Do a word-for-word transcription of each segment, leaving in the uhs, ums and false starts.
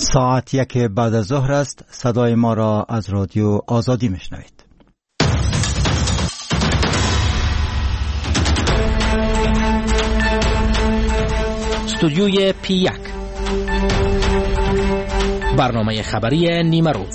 ساعت یک بعد از ظهر است. صدای ما را از رادیو آزادی میشنوید. استودیوی پی یک، برنامه خبری نیمه روز.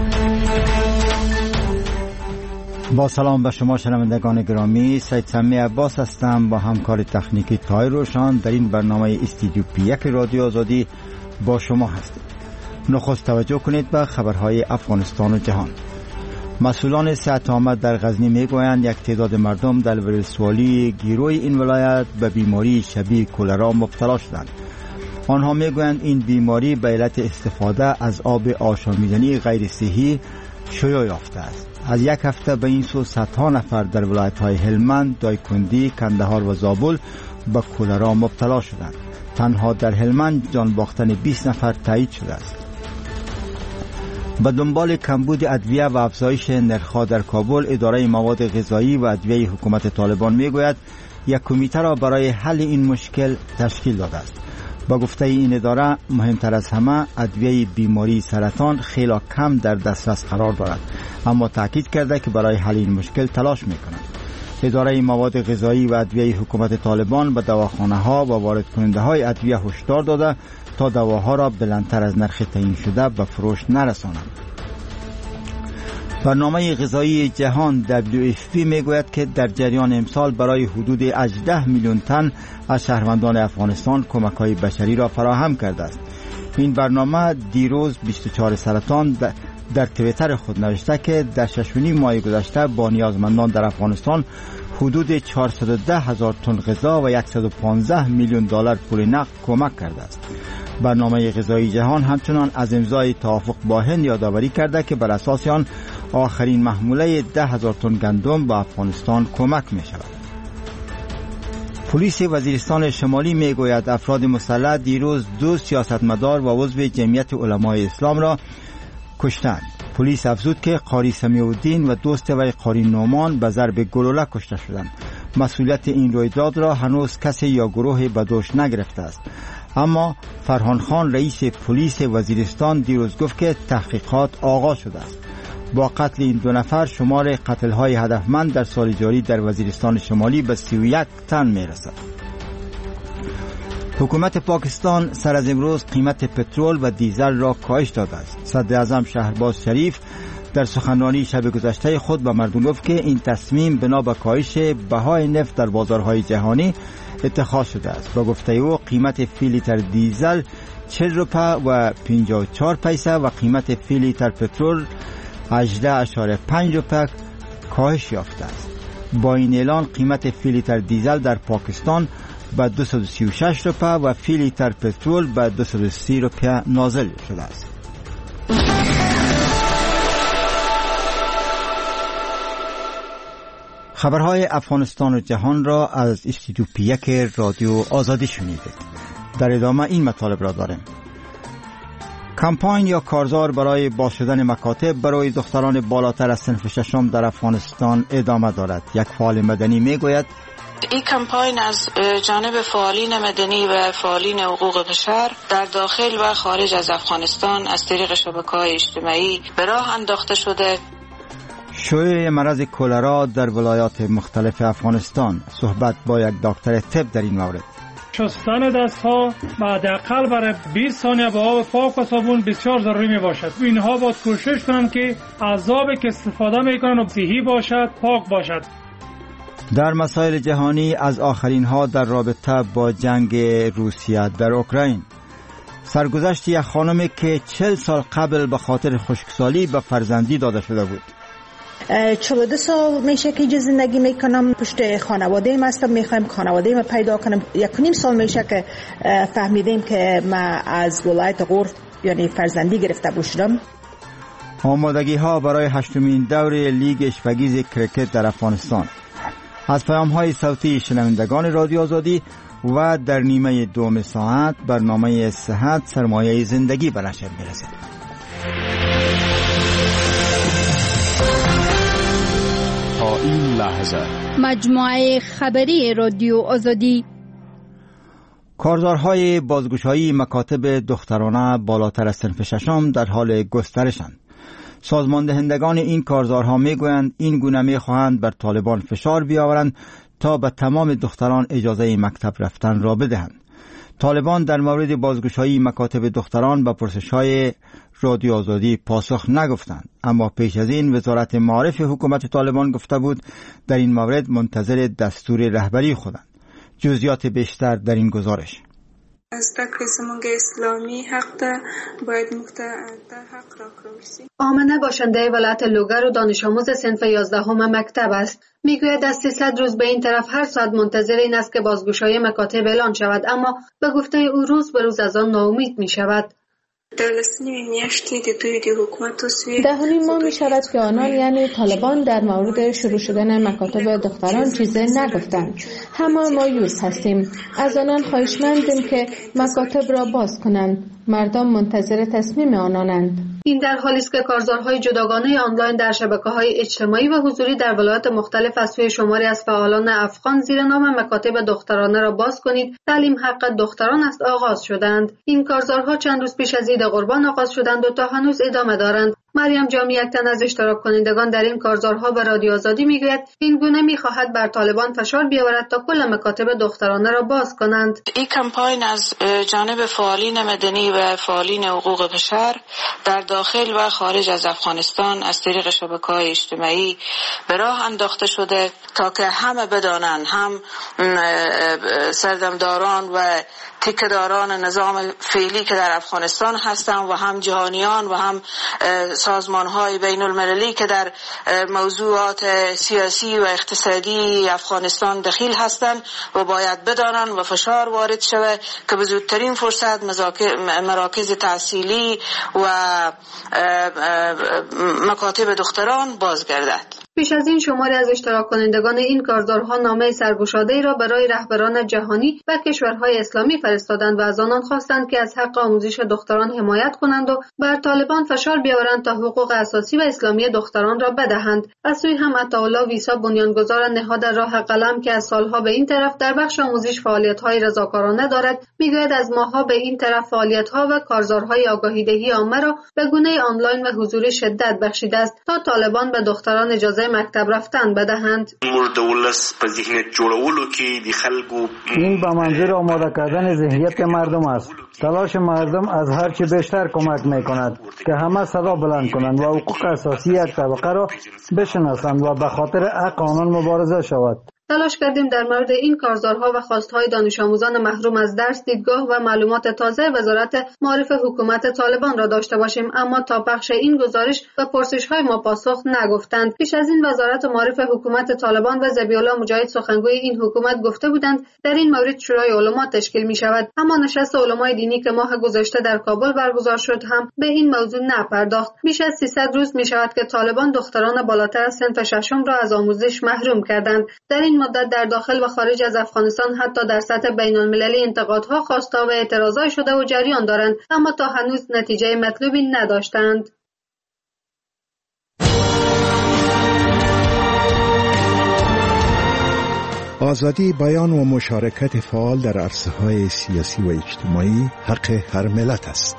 با سلام به شما شنوندگان گرامی، سید سمی عباس هستم با همکار تکنیکی طاهر روشن. در این برنامه استودیو پی یک رادیو آزادی با شما هستیم. نخست توجه کنید به خبرهای افغانستان و جهان. مسئولان صحت عامه در غزنی میگویند یک تعداد مردم در ولسوالی گیروی این ولایت به بیماری شبیه کولرا مبتلا شدند. آنها میگویند این بیماری به علت استفاده از آب آشامیدنی غیر صحی شیوع یافته است. از یک هفته به این سو صدها نفر در ولایت‌های هلمند، دایکندی، کندهار و زابل به کولرا مبتلا شدند. تنها در هلمند جان باختن بیست نفر تایید شده است. به دنبال کمبود ادویه و افزایش نرخ‌ها در کابل، اداره مواد غذایی و ادویه حکومت طالبان میگوید یک کمیته را برای حل این مشکل تشکیل داده است. با گفته این اداره، مهمتر از همه ادویه بیماری سرطان خیلی کم در دسترس قرار دارد، اما تاکید کرده که برای حل این مشکل تلاش میکنند. اداره مواد غذایی و ادویه حکومت طالبان به دواخانه‌ها و وارد کننده های ادویه هشدار داده تا دواها را بلندتر از نرخ تعیین شده به فروش نرسانند. برنامه غذایی جهان دبلیو اف پی میگوید که در جریان امسال برای حدود هجده میلیون تن از شهروندان افغانستان کمک‌های بشری را فراهم کرده است. این برنامه دیروز بیست و چهار سرطان در توییتر خود نوشته که در شش و نیم ماه گذشته با نیازمندان در افغانستان حدود چهارصد و ده هزار تن غذا و صد و پانزده میلیون دلار پول نقد کمک کرده است. برنامه غذایی جهان همچنان از امضای توافق با هند یادآوری کرده که بر اساس آن آخرین محموله ده هزار تن گندم به افغانستان کمک می شود. پلیس وزیرستان شمالی می گوید افراد مسلح دیروز دو سیاستمدار و عضو جمعیت علمای اسلام را کشتند. پلیس افزود که قاری سمیع‌الدین و دوست وی قاری نومان به ضرب گلوله کشته شدند. مسئولیت این رویداد را هنوز کسی یا گروهی به دوش نگرفته است، اما فرهان خان رئیس پلیس وزیرستان دیروز گفت که تحقیقات آغاز شده است. با قتل این دو نفر شمار قتل‌های هدفمند در سال جاری در وزیرستان شمالی به سی و یک تن می‌رسد. حکومت پاکستان سر از امروز قیمت پترول و دیزل را کاهش داده است. صدر اعظم شهرباز شریف در سخنرانی شب گذشته خود به مردم گفت که این تصمیم بنا به کاهش بهای نفت در بازارهای جهانی اتخاذ شده است. با گفته او قیمت فی لیتر دیزل چهل روپه و پنجاه و چهار پیسه و قیمت فی لیتر پترول هجده اشاره پنج روپه کاهش یافته است. با این اعلان قیمت فی لیتر دیزل در پاکستان به دویست و سی و شش روپه و فی لیتر پترول به دویست و سی روپه نازل شده است. خبرهای افغانستان و جهان را از استودیو پی یک رادیو آزادی شنیدید. در ادامه این مطالب را داریم. کمپاین یا کارزار برای باز شدن مکاتب برای دختران بالاتر از صنف ششم در افغانستان ادامه دارد. یک فعال مدنی میگوید این کمپاین از جانب فعالین مدنی و فعالین حقوق بشر در داخل و خارج از افغانستان از طریق شبکه‌های اجتماعی به راه انداخته شده. شیوع مرض کولرا در ولایات مختلف افغانستان. صحبت با یک دکتر طب در این مورد. شستن دست ها حداقل برای بیست ثانیه با آب پاک و صابون بسیار ضروری می باشد. اینها باید کوشش کنند که از آبی که استفاده می کنند صحی باشد، پاک باشد. در مسائل جهانی از آخرین ها در رابطه با جنگ روسیه در اوکراین. سرگذشت یک خانمی که چهل سال قبل به خاطر خشکسالی به فرزندی داده شده بود. چهل و دو سال میشه که اینجا زندگی میکنم، پشت خانواده ایم هستم، میخوایم خانواده ایم پیدا کنم. یک و نیم سال میشه که فهمیدیم که من از ولایت غور یعنی فرزندی گرفته بودم. آمادگی ها برای هشتمین دور لیگ اشپگیز کرکت در افغانستان. از پیام های صوتی شنوندگان رادیو آزادی و در نیمه دوم ساعت برنامه صحت سرمایه زندگی به نشر میرسد. تا این لحظه مجموعه خبری رادیو آزادی. کارزارهای بازگشایی مکاتب دخترانه بالاتر از صنف ششم در حال گسترشند. سازمان دهندگان این کارزارها میگویند این گونه میخواهند بر طالبان فشار بیاورند تا به تمام دختران اجازه مکتب رفتن را بدهند. طالبان در مورد بازگشایی مکاتب دختران به پرسش‌های رادیو آزادی پاسخ نگفتند، اما پیش از این وزارت معارف حکومت طالبان گفته بود در این مورد منتظر دستور رهبری خودند. جزئیات بیشتر در این گزارش. زده‌کړې زموږ اسلامي حق ده، باید موږ ته دا حق راکړل شي. آمنه باشنده ولایت لوگر و دانش آموز صنف یازدهم مکتب است. میگوید از سیصد روز به این طرف هر ساعت منتظر این است که بازگشایی مکاتب اعلان شود، اما به گفته او روز به روز از آن ناامید می شود. ده و نیم ماه می شود که آنان یعنی طالبان در مورد شروع شدن مکاتب دختران چیزی نگفتند. همه مایوس هستیم. از آنان خواهشمندیم که مکاتب را باز کنند. مردم منتظر تصمیم آنانند. این در حالی است که کارزارهای جداگانه آنلاین در شبکه‌های اجتماعی و حضوری در ولایات مختلف از سوی شماری از فعالان افغان زیر نام مکاتب دخترانه را باز کنید، تعلیم حق دختران است آغاز شدند. این کارزارها چند روز پیش از عید قربان آغاز شدند و تا هنوز ادامه دارند. مریم جامی، یک تن از اشتراک کنندگان در این کارزارها به رادیو آزادی میگوید این گونه میخواهد بر طالبان فشار بیاورد تا کل مکاتب دخترانه را باز کنند. این کمپاین از جانب فعالین مدنی و فعالین حقوق بشر در داخل و خارج از افغانستان از طریق شبکه‌های اجتماعی به راه انداخته شده تا که همه بدانند، هم سردمداران و تکه‌داران نظام فعلی که در افغانستان هستند و هم جهانیان و هم سازمان‌های بین المللی که در موضوعات سیاسی و اقتصادی افغانستان دخیل هستند و باید بدانند و فشار وارد شود که به زودترین فرصت مراکز تحصیلی و مکاتب دختران بازگردد. پیش از این شماری از اشتراک کنندگان این کارزارها نامه سرگشاده‌ای را برای رهبران جهانی و کشورهای اسلامی فرستادند و از آنان خواستند که از حق آموزش دختران حمایت کنند و بر طالبان فشار بیاورند تا حقوق اساسی و اسلامی دختران را بدهند. از سوی هم عطاالله ویسا، بنیانگذار نهاد راه قلم که از سالها به این طرف در بخش آموزش فعالیت‌های رضاکارانه دارد، میگوید از ماه‌ها به این طرف فعالیت‌ها و کارزارهای آگاهی‌دهی عامه را به گونه آنلاین و حضوری شدت بخشیده است تا طالبان به دختران اجازه مکتب رفتن بدهند. این به منظور آماده کردن ذهنیت مردم است. تلاش مردم از هر چه بیشتر کمک میکند که همه صدا بلند کنند و حقوق اساسی یک طبقه را بشناسند و به خاطر حق آنان مبارزه شود. تلاش کردیم در مورد این کارزارها و خواستهای دانش آموزان محروم از درس دیدگاه و معلومات تازه وزارت معارف حکومت طالبان را داشته باشیم، اما تا پخش این گزارش و پرسش‌های ما پاسخ نگفتند. پیش از این وزارت معارف حکومت طالبان و ذبیح الله مجاهد سخنگوی این حکومت گفته بودند در این مورد شورای علما تشکیل می شود، اما نشست علمای دینی که ماه گذشته در کابل برگزار شد هم به این موضوع نپرداخت. بیش از سیصد روز می شود که طالبان دختران بالاتر از صنف ششم را از آموزش محروم کردند. در این مدت در داخل و خارج از افغانستان حتی در سطح بین المللی انتقادها، خواستها و اعتراضات شده و جریان دارند، اما تا هنوز نتیجه مطلوبی نداشتند. آزادی بیان و مشارکت فعال در عرصه‌های سیاسی و اجتماعی حق هر ملت است.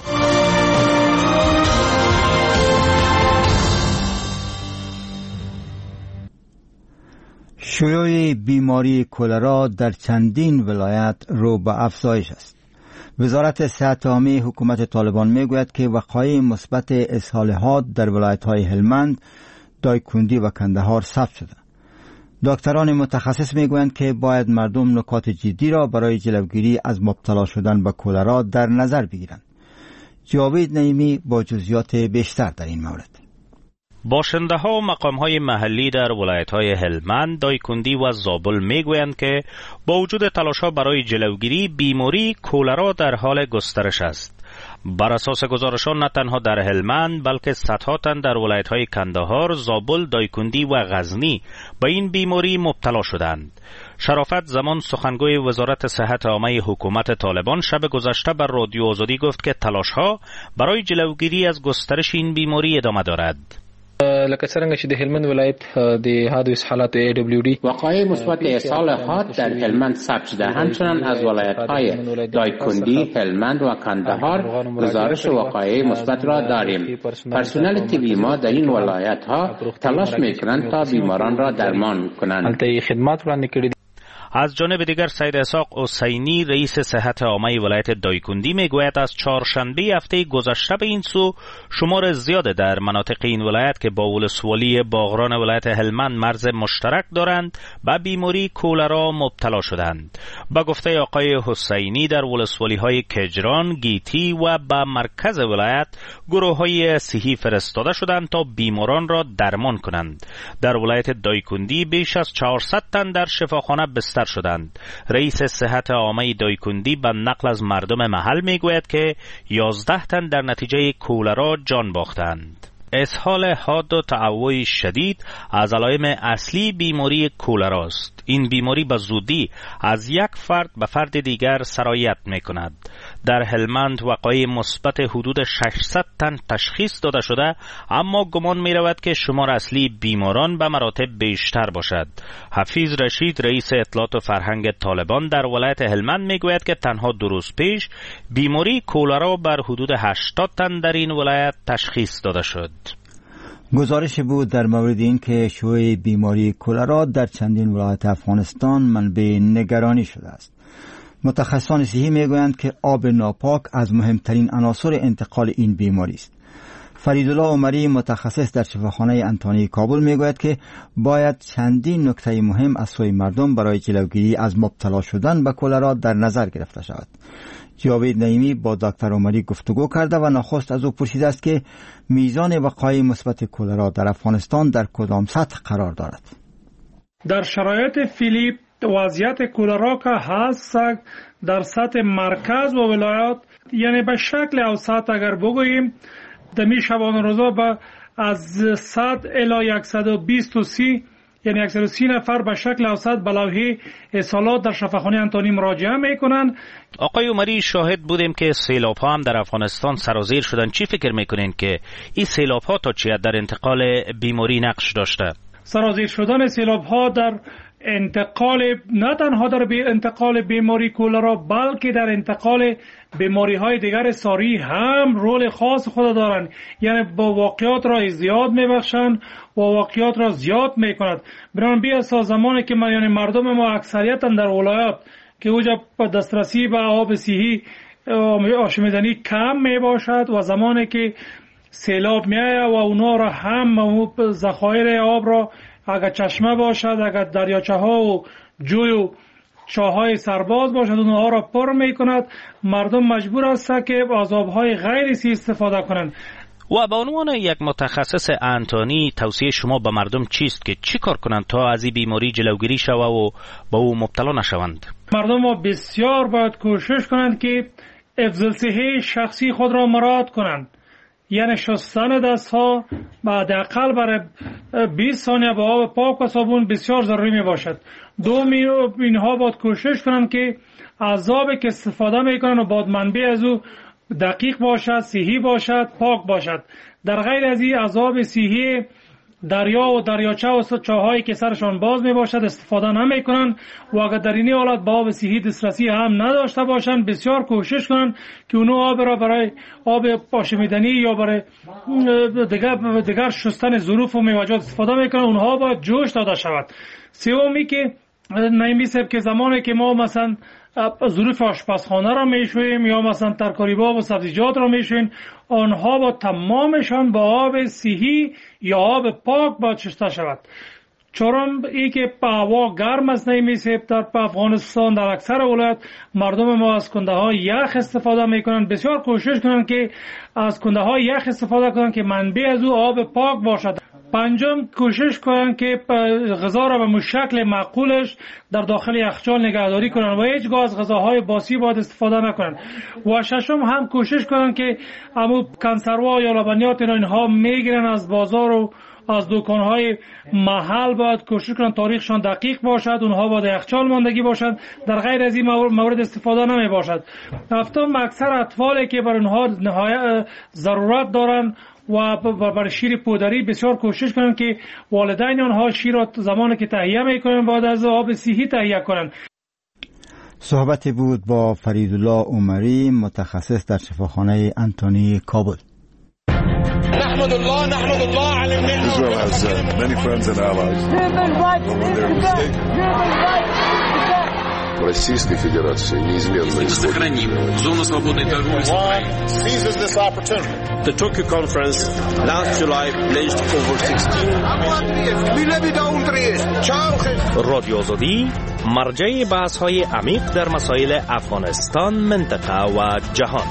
شیوع بیماری کلرا در چندین ولایت رو به افزایش است. وزارت صحت عامه حکومت طالبان میگوید که وقایع مثبت اسهال حاد در ولایت‌های هلمند، دایکندی و کندهار ثبت شده. دکتران متخصص میگویند که باید مردم نکات جدی را برای جلوگیری از مبتلا شدن به کلرا در نظر بگیرند. جاوید نعیمی با جزئیات بیشتر در این مورد. باشنده ها و مقام های محلی در ولایت های هلمند، دایکندی و زابل میگویند که با وجود تلاش ها برای جلوگیری بیماری کولرا در حال گسترش است. بر اساس گزارشان نه تنها در هلمند بلکه صدها تن در ولایت های کندهار، زابل، دایکندی و غزنی به این بیماری مبتلا شدند. شرافت زمان، سخنگوی وزارت صحت عامه حکومت طالبان، شب گذشته بر رادیو آزادی گفت که تلاش ها برای جلوگیری از گسترش این بیماری ادامه دارد. لکه څنګه چې د هلمند ولایت د حادث حالات ای دبلیو دی وقایع مثبت ارسال حاد در هلمند ثبت شده. همچنین از ولایت‌های دایکندی، هلمند و کندهار گزارش وقایع مثبت را داریم. پرسنل طبی ما در این ولایت‌ها تلاش می‌کنند تا بیماران را درمان کنند. خدمات وړاندې کړي. از جانب دیگر سید اسحاق حسینی رئیس صحت عامه ولایت دایکندی میگوید از چهارشنبه هفته گذشته به این سو شمار زیاده در مناطق این ولایت که با ولسوالی باغران ولایت هلمند مرز مشترک دارند به بیماری کولرا مبتلا شدند. با گفته آقای حسینی در ولسوالی های کجران، گیتی و به مرکز ولایت گروه های صحی فرستاده شدند تا بیماران را درمان کنند. در ولایت دایکندی بیش از چهارصد تن در شفاخانه بستر شدند. رئیس صحت عامه دایکندی به نقل از مردم محل میگوید که یازده تن در نتیجه کولرا جان باختند. اسهال حاد و تعوی شدید از علائم اصلی بیماری کولرا است. این بیماری به زودی از یک فرد به فرد دیگر سرایت می کند. در هلمند وقایع مثبت حدود ششصد تن تشخیص داده شده، اما گمان می رود که شمار اصلی بیماران به مراتب بیشتر باشد. حفیظ رشید رئیس اطلاعات و فرهنگ طالبان در ولایت هلمند می گوید که تنها دو روز پیش بیماری کولرا بر حدود هشتاد تن در این ولایت تشخیص داده شد. گزارش بود در مورد این که شیوع بیماری کولرا در چندین ولایت افغانستان منبع نگرانی شده است. متخصصان صحی میگویند که آب ناپاک از مهمترین عناصر انتقال این بیماری است. فریدالله عمری متخصص در شفاخانه انتانی کابل میگوید که باید چندین نکته مهم از سوی مردم برای جلوگیری از مبتلا شدن به کولرا در نظر گرفته شود. جاوید نعیمی با دکتر عمری گفتگو کرده و نخست از او پرسیده است که میزان وقایع مثبت کولرا در افغانستان در کدام سطح قرار دارد. در شرایط فعلی وضعیت کولرا که هست در سطح مرکز و ولایات، یعنی به شکل اوسط اگر بگوییم دمی شبانه روزا به از صد الی صد و بیست و سی یعنی صد و سی نفر به شکل اوسط به لوحه اصالات در شفاخانه انتانی مراجعه میکنن. آقای عمری شاهد بودیم که سیلاب ها هم در افغانستان سرازیر شدن. چی فکر میکنین که این سیلاب ها تا چی در انتقال بیماری نقش داشته؟ سرازیر شدن سیلاب ها در انتقال نه تنها در انتقال بیماری کولرا بلکه در انتقال بیماری های دیگر ساری هم رول خاص خود دارند. یعنی با واقعیات را زیاد میبخشند و واقعیات را زیاد میکند. بران بی اساس زمانی که من یعنی مردم ما اکثریتا در ولایات که اوجا دسترسی به آب صحی آشامیدنی کم میباشد و زمانی که سیلاب میآید و اونا را هم ذخایر آب را اگر چشمه باشد، اگر دریاچه ها و جوی و چاهای سرباز باشد اونها را پر می کند. مردم مجبور هستند که از آبهای غیر صحی استفاده کنند. و به عنوان یک متخصص انتانی توصیه شما به مردم چیست که چی کار کنند تا از این بیماری جلوگیری شود و با او مبتلا نشوند؟ مردم ما بسیار باید کوشش کنند که حفظ صحی شخصی خود را مراعات کنند. یعنی شستن دست ها بعد اقل برای بیست ثانیه با آب پاک و صابون بسیار ضروری می باشد. دوم اینها باید کوشش کنند که از آبی که استفاده می کنند و باید منبع از او دقیق باشد، صحی باشد، پاک باشد. در غیر از این از آب صحی دریا و دریاچه و چاهایی که سرشان باز می باشد استفاده نمی کنند و اگر در این حالت با آب صحی دسترسی هم نداشته باشند بسیار کوشش کنند که اونو آب را برای آب آشامیدنی یا برای دیگر دیگر شستن ظروف و میوه‌جات استفاده میکنند. اونها باید جوش داده شود. سومی که نمی‌شه که زمانی که ما مثلا ظروف آشپزخانه را میشویم یا مثلا ترکاری باب و سبزیجات را میشویم آنها با تمامشان با آب صحی یا آب پاک باید شسته شود. چون ای که هوا گرم است نمیشه در افغانستان در اکثر ولایت مردم ما از کنده های یخ استفاده میکنند. بسیار کوشش کنند که از کنده های یخ استفاده کنند که منبع از او آب پاک باشد. پنجم کوشش کنند که غذا را به شکل معقولش در داخل یخچال نگهداری کنند و هیچگاه از غذاهای باسی باید استفاده نکنند. و ششم هم کوشش کنند که همون کنسروا یا لبنیات اینها میگیرن از بازار و از دکانهای محل باید کوشش کنند تاریخشان دقیق باشد، اونها باید یخچال ماندگی باشد، در غیر از این مورد استفاده نمی باشد. هفتم اکثر اطفالی که بر اونها نهایت ضرورت دارند و برای شیر پودری بسیار کوشش کنند که والدین آنها شیر را زمانی که تهیه میکنند باید از آب صحی تهیه کنند. صحبت بود با فریدالله عمری، متخصص در شفاخانه انتونی کابل. نحمد الله نحمد الله على النعمة. Israel has uh, many friends and allies. Российской Федерации неизменно сохраним зону свободной торговли с Украиной. Seizes this opportunity. The Tokyo conference last July pledged over sixteen. رادیو آزادی مرجع بحث‌های عمیق در مسائل افغانستان، منطقه و جهان.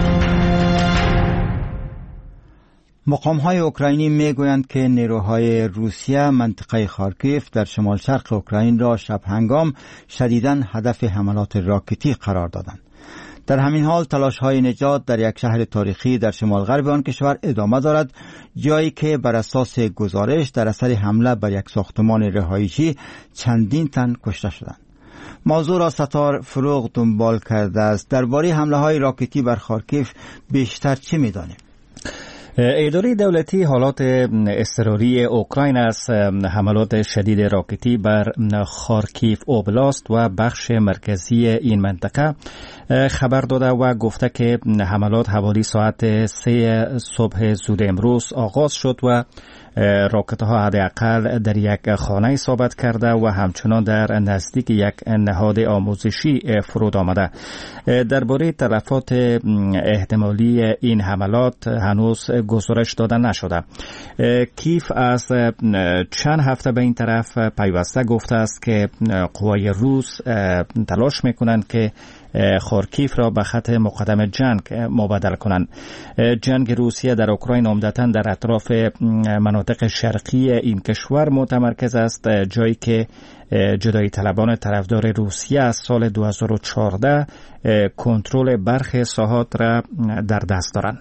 مقام‌های اوکراینی میگویند که نیروهای روسیه منطقه خارکیف در شمال شرق اوکراین را شب هنگام شدیداً هدف حملات راکتی قرار دادند. در همین حال تلاش‌های نجات در یک شهر تاریخی در شمال غرب آن کشور ادامه دارد، جایی که بر اساس گزارش در اثر حمله بر یک ساختمان رهایشی چندین تن کشته شدند. موضوع را ستار فروغ دنبال کرده است. درباره حمله‌های راکتی بر خارکیف بیشتر چه می‌دانیم؟ اداره دولتی حالات اضطراری اوکراین از حملات شدید راکتی بر خارکیف اوبلاست و بخش مرکزی این منطقه خبر داده و گفته که حملات حوالی ساعت سه صبح زود امروز آغاز شد و راکت ها حداقل در یک خانه اصابت کرده و همچنان در نزدیک یک نهاد آموزشی فرود آمده. درباره تلفات احتمالی این حملات هنوز گزارش داده نشده. کیف از چند هفته به این طرف پیوسته گفته است که قوای روس تلاش میکنند که خارکیف را به خط مقدم جنگ مبادله کنند. جنگ روسیه در اوکراین عمدتاً در اطراف مناطق شرقی این کشور متمرکز است، جایی که جدایی طلبان طرفدار روسیه از سال دو هزار و چهارده کنترل برخی ساحات را در دست دارند.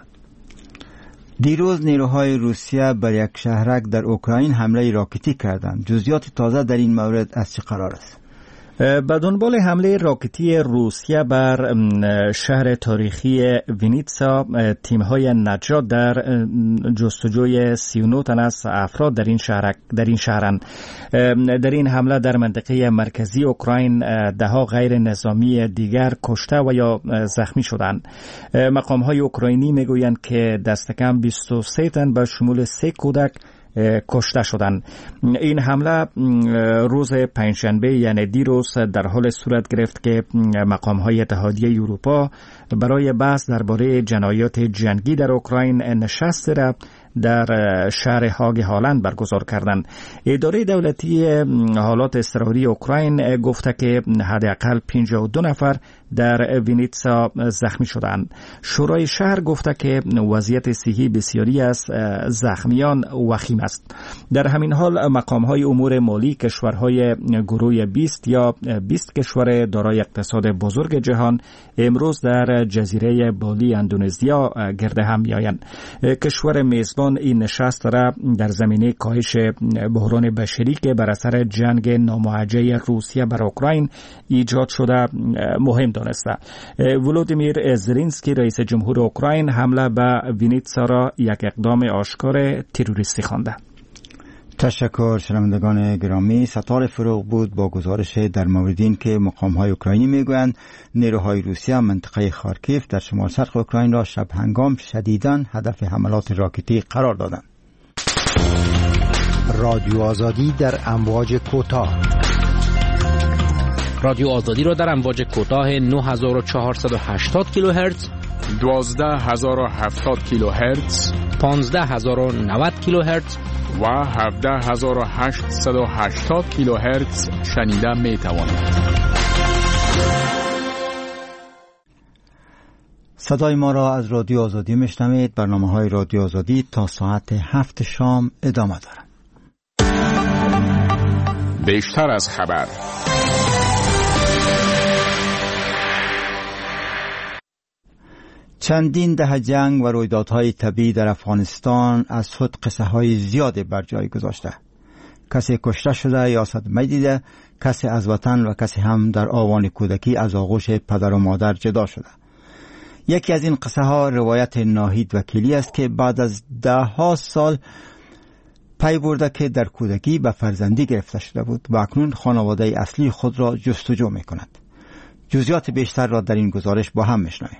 دیروز نیروهای روسیه بر یک شهرک در اوکراین حمله راکتی کردند. جزئیات تازه در این مورد از چه قرار است؟ به دنبال حمله راکتی روسیه بر شهر تاریخی وینیتسا، تیم‌های نجات در جستجوی سی و نه تن از افراد در این شهر در این شهرند. در این حمله در منطقه مرکزی اوکراین ده‌ها غیر نظامی دیگر کشته و یا زخمی شدند. مقام‌های اوکراینی میگویند که دست کم بیست و سه تن به شمول سه کودک کشته شدند. این حمله روز پنجشنبه یعنی دیروز در حال صورت گرفت که مقام‌های اتحادیه اروپا برای بحث درباره جنایات جنگی در اوکراین نشست را در شهر هاگ هالند برگزار کردند. اداره دولتی حالات اضطراری اوکراین گفته که حداقل پنجاه و دو نفر در وینیتسا زخمی شدند. شورای شهر گفته که وضعیت صحی بسیاری از زخمیان وخیم است. در همین حال مقام‌های امور مالی کشورهای گروه بیست یا بیست کشور دارای اقتصاد بزرگ جهان امروز در جزیره بالی اندونزیا گرد هم می‌آیند. کشور میزبان این نشست را در زمینه کاهش بحران بشری که بر اثر جنگ ناموجه روسیه بر اوکراین ایجاد شده مهم دانسته. ولودیمیر زلنسکی رئیس جمهور اوکراین حمله به وینیتسا را یک اقدام آشکار تروریستی خوانده. تشکر شنوندگان گرامی. ستار فروغ بود با گزارش در مورد این که مقام‌های اوکراینی میگویند نیروهای روسیه منطقه خارکیف در شمال شرق اوکراین را شب هنگام شدیداً هدف حملات راکتی قرار دادند. رادیو آزادی در امواج کوتاه. رادیو آزادی را در امواج کوتاه نه هزار و چهارصد و هشتاد کیلوهرتز، دوازده هزار و هفتاد کیلوهرتز، پانزده هزار و نود کیلوهرتز و هفده هزار و هشتصد و هشتاد کیلوهرتز شنیده می توانید. صدای ما را از رادیو آزادی میشنوید. برنامه‌های رادیو آزادی تا ساعت هفت شام ادامه دارد. بیشتر از خبر. چندین دهه جنگ و رویدادهای طبیعی در افغانستان از خود قصه های زیادی بر جای گذاشته. کسی کشته شده یا صدمه دیده، کسی از وطن و کسی هم در آوان کودکی از آغوش پدر و مادر جدا شده. یکی از این قصه ها روایت ناهید وکیلی است که بعد از ده ها سال پی برده که در کودکی به فرزندی گرفته شده بود و اکنون خانواده اصلی خود را جستجو می کند. جزئیات بیشتر را در این گزارش با هم میشنویم.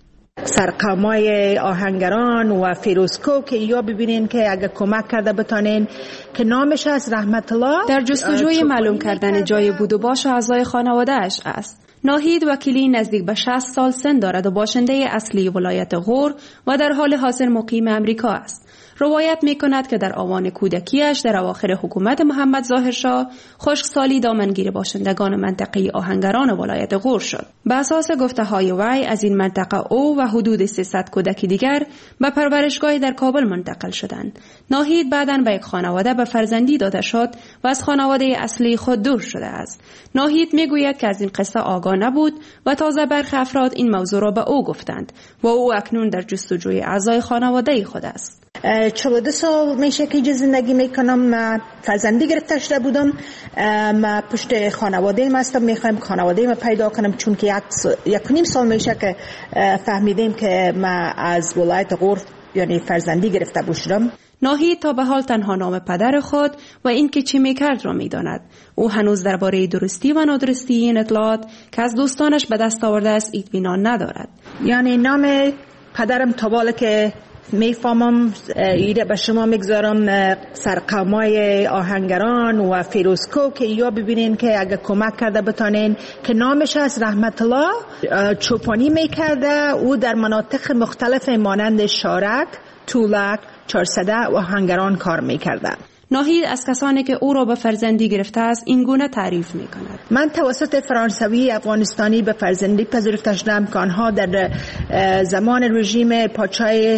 سرقامای آهنگران و فیروزکو که یا ببینین که اگه کمک کرده بتانین که نامش از رحمت الله در جستجوی معلوم کردن جای بود و باش اعضای خانواده‌اش است. ناهید وکیلی نزدیک به شصت سال سن دارد و باشنده اصلی ولایت غور و در حال حاضر مقیم امریکا است. روایت می کند که در آوان کودکیش در اواخر حکومت محمد ظاهر شاه خشکسالی دامنگیر باشندگان منطقه آهنگران ولایت غور شد. به اساس گفته های وی از این منطقه او و حدود سیصد کودک دیگر به پرورشگاهی در کابل منتقل شدند. ناهید بعداً به یک خانواده به فرزندی داده شد و از خانواده اصلی خود دور شده است. ناهید می گوید که از این قصه آگاه نبود و تازه برخی افراد این موضوع را به او گفتند و او اکنون در جستجوی اعضای خانواده خود است. چهل و دو سال میشه که زندگی میکنم. من فرزندی گرفته شده بودم. من پشت خانواده ایم هستم. میخوایم خانواده ایم پیدا کنم چون که یک نیم سال میشه که فهمیدیم که من از ولایت غور یعنی فرزندی گرفته بودم. ناهید تا به حال تنها نام پدر خود و این که چی میکرد را میداند. او هنوز درباره درستی و نادرستی این اطلاعات که از دوستانش به دست آورده است اطمینان ندارد. یعنی نام پدرم تا بالا که میفهمم ایده به شما میگذارم سرقامای آهنگران و فیروزکو که یا ببینین که اگه کمک کرده بتانین که نامش از رحمت الله چوپانی میکرده. او در مناطق مختلف مانند شارک، طولک، چارصده و آهنگران کار میکرده. ناهید از کسانی که او را به فرزندی گرفته است این گونه تعریف می کند. من توسط فرانسوی افغانستانی به فرزندی پذیرفته شدم که آنها در زمان رژیم پادشاه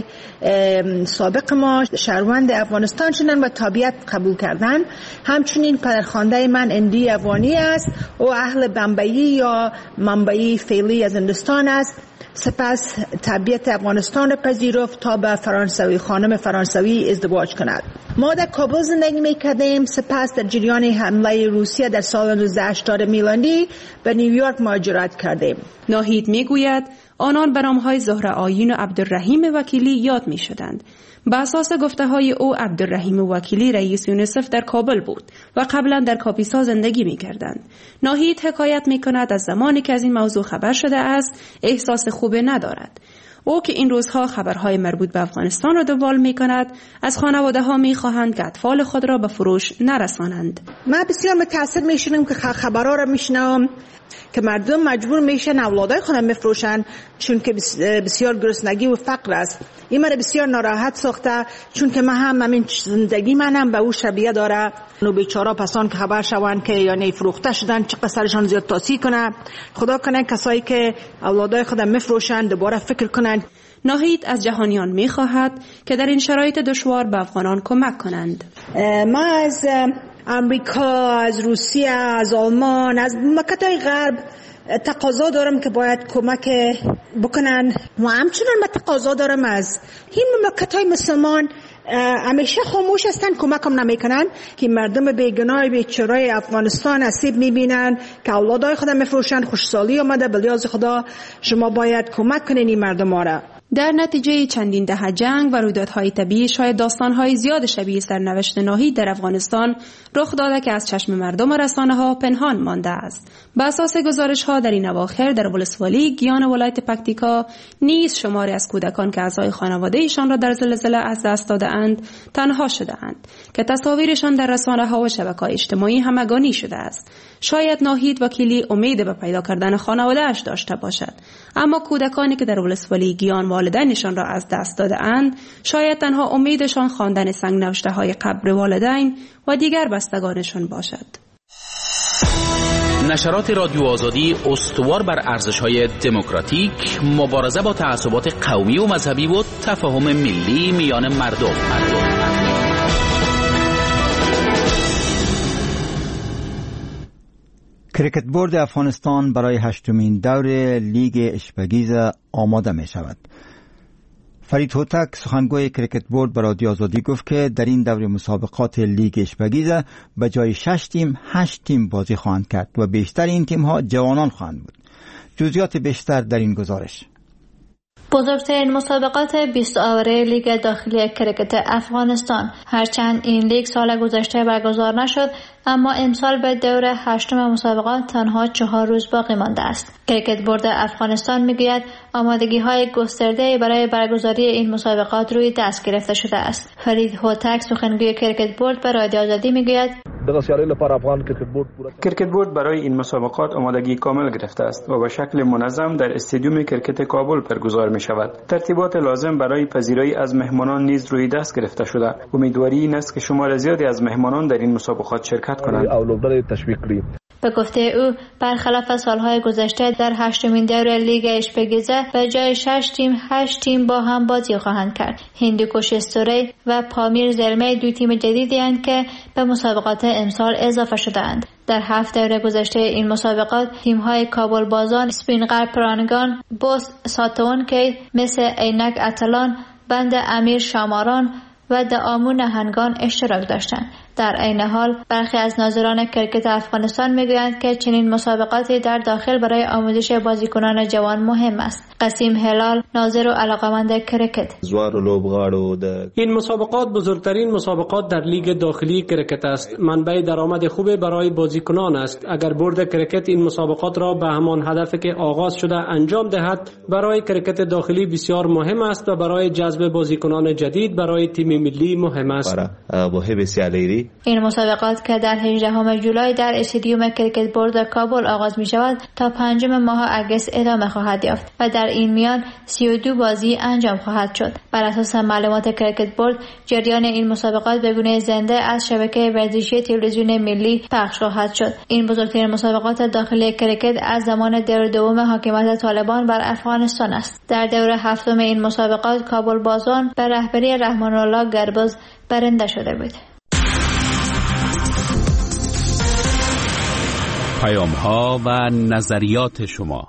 سابق ما شهروند افغانستان شدند و تابعیت قبول کردند. همچنین پدرخوانده من اندی افغانی است و اهل بمبئی یا منبعی فعلی از هندوستان است. سپس تابعیت افغانستان را پذیرفت تا به فرانسوی خانم فرانسوی ازدواج کند. ما در کابل زندگی می‌کردیم. سپس در جریان حمله روسیه در سال نوزده هشتاد میلادی به نیویورک مهاجرت کردیم. ناهید میگوید آنان به نام‌های زهره آیین و عبدالرحیم وکیلی یاد می‌شدند. به اساس گفته‌های او عبدالرحیم وکیلی رئیس یونیسف در کابل بود و قبلا در کاپیسا زندگی می‌کردند. ناهید حکایت می‌کند از زمانی که از این موضوع خبر شده است احساس خوبی ندارد. او که این روزها خبرهای مربوط به افغانستان را دنبال می‌کند از خانواده‌ها می‌خواهند که اطفال خود را به فروش نرسانند. من بسیار متأثر می‌شدم که خبرها را می‌شنوم که مردم مجبور میشن اولادای خودم میفروشن چون که بسیار گرسنگی و فقر است. این مرا بسیار ناراحت ساخته چون که من هم همین زندگی منم به او شبیه داره. نو بیچاره پسان که خبر شوند که یعنی فروخته شدن چقدر سرشان زیاد تاثیر کنه. خدا کنه کسایی که اولادای خودم میفروشن دوباره فکر کنند. ناهید از جهانیان میخواهد که در این شرایط دشوار به افغانان کمک کنند. ما از امریکا، از روسیه، از آلمان، از مملکت‌های غرب تقاضا دارم که باید کمک بکنن و همچنین من تقاضا دارم از این مملکت‌های مسلمان همیشه خاموش هستن، کمک هم نمیکنن که مردم بیگناه بیچاره افغانستان آسیب میبینن که اولادای خودم میفروشن. خوشحالی آمده بلیاز خدا شما باید کمک کنین این مردم ها را. در نتیجه چندین دهه جنگ و رویدادهای طبیعی شاید داستانهای زیاد شبیه سرنوشت ناهید در افغانستان رخ داده که از چشم مردم و رسانه‌ها پنهان مانده است. به اساس گزارش‌ها در این اواخر در ولسوالی گیان ولایت پکتیکا نیز شماری از کودکان که اعضای خانواده‌ایشان را در زلزله از دست داده‌اند تنها شده‌اند که تصاویرشان در رسانه‌ها و شبکه‌های اجتماعی همگانی شده است. شاید ناهید وکیلی امید به پیدا کردن خانواده‌اش داشته باشد، اما کودکانی که در ولسوالی گیان والدینشان را از دست داده اند شاید تنها امیدشان خواندن سنگ‌نوشته‌های قبر والدین و دیگر بستگانشان باشد. نشرات رادیو آزادی استوار بر ارزش‌های دموکراتیک، مبارزه با تعصبات قومی و مذهبی و تفاهم ملی میان مردم. مردم. کریکت بورد افغانستان برای هشتمین دور لیگ اشپگیز آماده می شود. فرید هوتک سخنگوی کریکت بورد به رادیو آزادی گفت که در این دور مسابقات لیگ اشبگیزه به جای شش تیم هشت تیم بازی خواهند کرد و بیشتر این تیم ها جوانان خواهند بود. جزئیات بیشتر در این گزارش. بزرگترین مسابقات بیست آوره لیگ داخلی کریکت افغانستان. هرچند این لیگ سال گذشته برگزار نشد، اما امسال به دور هشتم مسابقات تنها چهار روز باقی مانده است. کریکت بورد افغانستان میگوید آمادگی های گسترده برای برگزاری این مسابقات روی دست گرفته شده است. فرید هوتک سخنگوی کریکت بورد به رادیو آزادی میگوید کریکت بورد برای این مسابقات آمادگی کامل گرفته است و به شکل منظم در استادیوم کرکت کابل برگزار می شود. ترتیبات لازم برای پذیرایی از مهمانان نیز روی دست گرفته شده. امیدواری این است که شمار زیادی از مهمانان در این مسابقات شرکت کنند. به گفته او برخلاف سالهای گذشته در هشتمین دور لیگ اشبگیزه به جای شش تیم هشت تیم با هم بازی خواهند کرد. هندوکش استوری و پامیر زلمه دو تیم جدیدی هستند که به مسابقات امسال اضافه شده‌اند. در هفت دور گذشته این مسابقات تیم‌های کابل بازان، سپینغر پرانگان، بوس ساتون که مثل عینک اتلان، بند امیر شاماران و دعامو نهنگان اشتراک داشتند. در عین حال برخی از ناظران کرکت افغانستان میگویند که چنین مسابقاتی در داخل برای آموزش بازیکنان جوان مهم است. قسیم هلال، ناظر و علاقمند کرکت: این مسابقات بزرگترین مسابقات در لیگ داخلی کرکت است. منبع درآمد خوبی برای بازیکنان است. اگر بورد کرکت این مسابقات را به همان هدفی که آغاز شده انجام دهد، برای کرکت داخلی بسیار مهم است و برای جذب بازیکنان جدید برای تیم ملی مهم است. این مسابقات که در هجدهم ژولای در استادیوم کریکت بورد کابل آغاز می شود تا پنجم ماه اگست ادامه خواهد یافت و در این میان سی و دو بازی انجام خواهد شد. بر اساس معلومات کریکت بورد جریان این مسابقات به گونه زنده از شبکه ورزشی تلویزیون ملی پخش خواهد شد. این بزرگترین مسابقات داخلی کریکت از زمان دور دوم حکومت طالبان بر افغانستان است. در دور هفتم این مسابقات کابل بازان به رهبری رحمان الله گربز برنده شده بود. پیام ها و نظریات شما.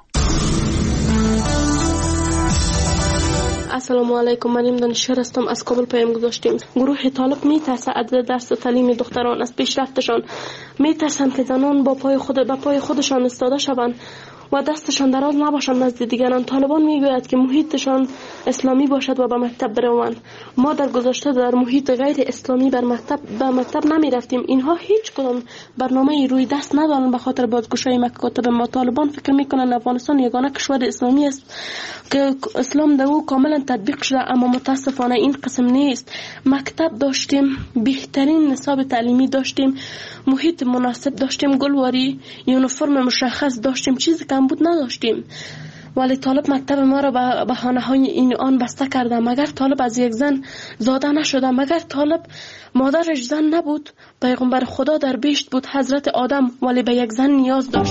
السلام علیکم، من دانشور هستم، از کابل پیام گذاشتیم. گروه طالب میترسه از درس تعلیم دختران، از پیشرفتشان میترسن که زنان با پای خود با پای خودشان ایستاده شوند و دستشان دراز نباشند نزد دیگران. طالبان میگوید که محیطشان اسلامی باشد و به مکتب بروند. ما در گذشته در محیط غیر اسلامی بر مکتب به مکتب نمی رفتیم. اینها هیچ کدام برنامه روی دست ندارند به خاطر بازگشایی مکاتب. ما طالبان فکر میکنند افغانستان یگانه کشور اسلامی است که اسلام در او کاملا تطبیق شده، اما متاسفانه این قسم نیست. مکتب داشتیم، بهترین نصاب تعلیمی داشتیم، محیط مناسب داشتیم، گلواری، یونیفرم مشخص داشتیم، چیزی کم بود نداشتیم. ولی طالب مکتب ما را به بهانه‌های این آن بسته کرده. مگر طالب از یک زن زاده نشده؟ مگر طالب مادرش زن نبود؟ پیغمبر خدا در بهشت بود، حضرت آدم، ولی به یک زن نیاز داشت.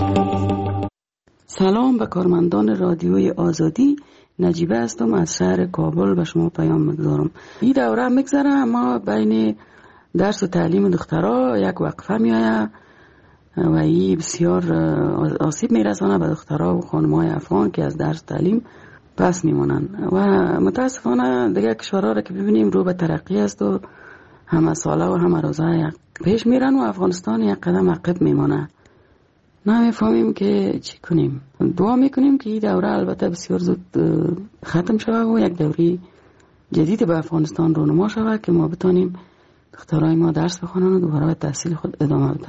سلام به کارمندان رادیوی آزادی. نجیبه هستم از شهر کابل به شما پیام میگذارم. این دوره میگذره، اما بین درس و تعلیم دخترها یک وقفه میآید و این بسیار آسیب میرسانه به دخترها و خانم‌های افغان که از درس تعلیم پس میمونن و متاسفانه دیگه کشورها را که ببینیم رو به ترقی است و همه ساله و همه روزه پیش میرن و افغانستان یک قدم عقب میمونه. نمیفهمیم که چی کنیم. دعا میکنیم که این دوره البته بسیار زود ختم شود و یک دوره جدید به افغانستان رونما شود که ما بتونیم دخترای ما درس بخونن و دوباره به تحصیل خود ادامه بدن.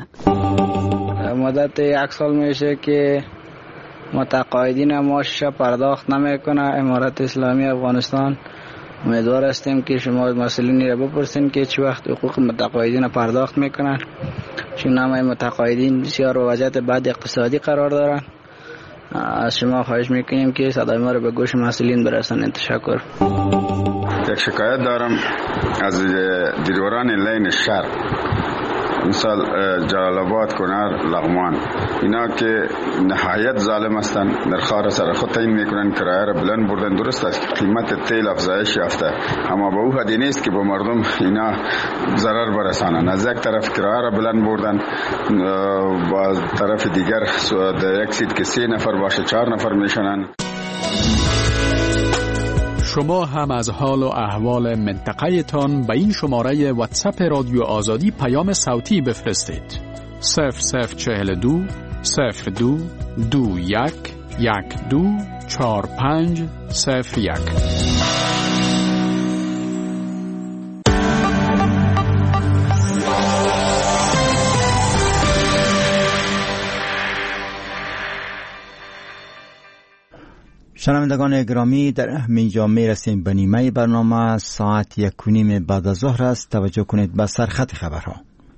مدت یک سال میشه که متقاعدین معاشش پرداخت نمیکنه امارت اسلامی افغانستان. امیدوار هستیم که شما مسئولین را بپرسین که چه وقت حقوق متقاعدین پرداخت میکنن، چون همه متقاعدین بسیار وضعیت بد اقتصادی قرار دارن. از شما خواهش میکنیم که صدای ما را به گوش مسئولین برسانید. تشکر. یک شکایت دارم از دیرواران لین شرق، مثال جلال آباد، کنر، لغمان، اینا که نهایت ظالم هستن. در خار سر خود تعیین میکنن، کرایه را بلند بردن. درست است که قیمت تیل افزایش یافته، اما به او حدی نیست که به مردم اینا ضرر برسانن. از یک طرف کرایه را بلند بردن، با طرف دیگر در یک سیت که سه نفر باشه چهار نفر میشنن. شما هم از حال و احوال منطقه تان به این شماره واتساپ رادیو آزادی پیام صوتی بفرستید. صفر صفر چهل دو صفر دو دو یک یک دو چهار پنج صفر یک. شنوندگان گرامی، در همینجا می رسیم به نیمه برنامه. ساعت یک و نیم بعد از ظهر است. توجه کنید به سرخط خبرها.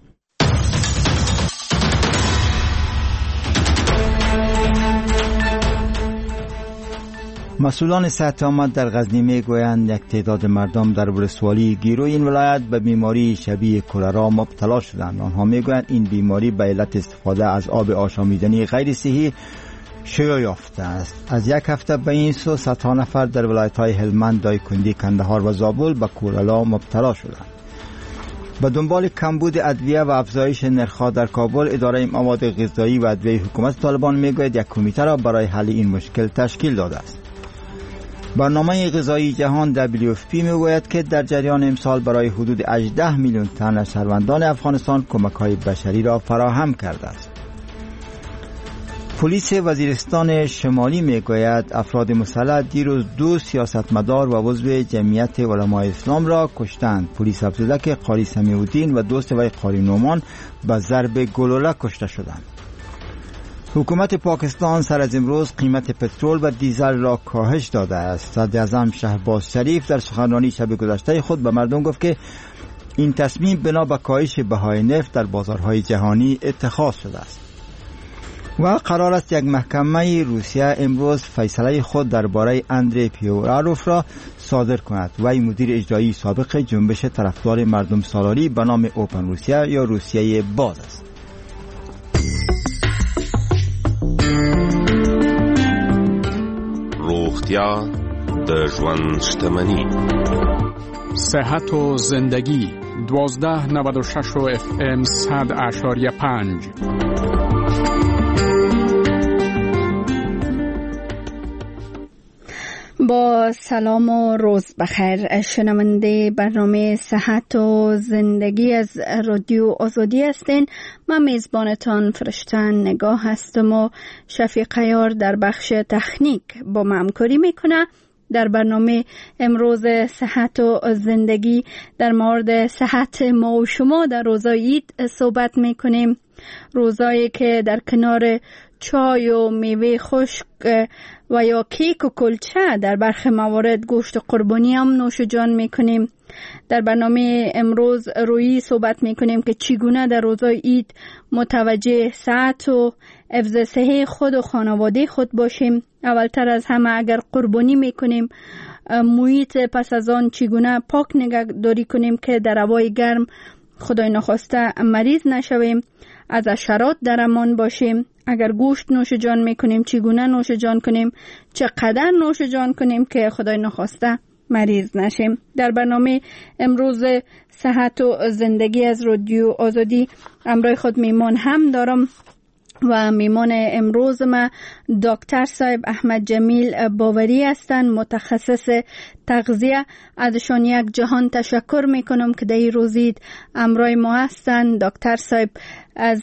مسئولان صحت عامه در غزنی می گویند یک تعداد مردم در ولسوالی گیرو این ولایت به بیماری شبیه کلرا مبتلا شدند. آنها می گویند این بیماری به علت استفاده از آب آشامیدنی غیر صحی شیوع یافته است. از یک هفته به این سو صدها نفر در ولایت‌های هلمند، دایکنډي، کندهار و زابل به کولرا مبتلا شدند. به دنبال کمبود ادویه و افزایش نرخ‌ها در کابل، اداره مواد غذایی و ادویه حکومت طالبان میگوید یک کمیته را برای حل این مشکل تشکیل داده است. برنامه غذایی جهان دبلیو اف پی میگوید که در جریان امسال برای حدود هجده میلیون تن از شهروندان افغانستان کمک‌های بشری را فراهم کرده است. پلیس وزیرستان شمالی میگوید افراد مسلح دیروز دو سیاستمدار و عضو جمعیت علمای اسلام را کشتند. پلیس افزوده که قاری سمیع‌الدین و دوست وی قاری نومان به ضرب گلوله کشته شدند. حکومت پاکستان سر از امروز قیمت پترول و دیزل را کاهش داده است. صدراعظم شهباز شریف در سخنرانی شب گذشته خود به مردم گفت که این تصمیم بنا به کاهش بهای نفت در بازارهای جهانی اتخاذ شده است. و قرار است یک محکمه روسیه امروز فیصله خود درباره اندری پیوراروف را صادر کند. وی مدیر اجرایی سابق جنبش طرفدار مردم سالاری به نام اوپن روسیه یا روسیه باز است. روغتیا د ژوند شتمني. صحت و زندگی دوازده نود و شش و اف ام صد اشاریه پنج. با سلام و روز بخیر شنونده برنامه صحت و زندگی از رادیو آزادی هستین. من میزبانتان فرشتن نگاه هستم و شفیق عیار در بخش تکنیک با من همکاری میکنه. در برنامه امروز صحت و زندگی در مورد صحت ما و شما در روزای عید صحبت میکنیم. روزایی که در کنار چای و میوه خشک و یا کیک و کلچه در برخی موارد گوشت قربانی هم نوش جان میکنیم. در برنامه امروز روی صحبت میکنیم که چگونه در روزای عید متوجه صحت و حفظ صحت خود و خانواده خود باشیم. اولتر از همه اگر قربانی میکنیم محیط پس از آن چگونه پاک نگهداری کنیم که در هوای گرم خدای نخواسته مریض نشویم، از حشرات در امان باشیم. اگر گوشت نوش جان میکنیم چگونه نوش جان کنیم، چقدر نوش جان کنیم که خدای نخواسته مریض نشیم. در برنامه امروز صحت و زندگی از رادیو آزادی همراه خود میمان هم دارم و میمان امروز ما دکتر صاحب احمد جمیل باوری هستند، متخصص تغذیه. ازشان یک جهان تشکر میکنم که در این روز عید همراه ما هستند. دکتر صاحب از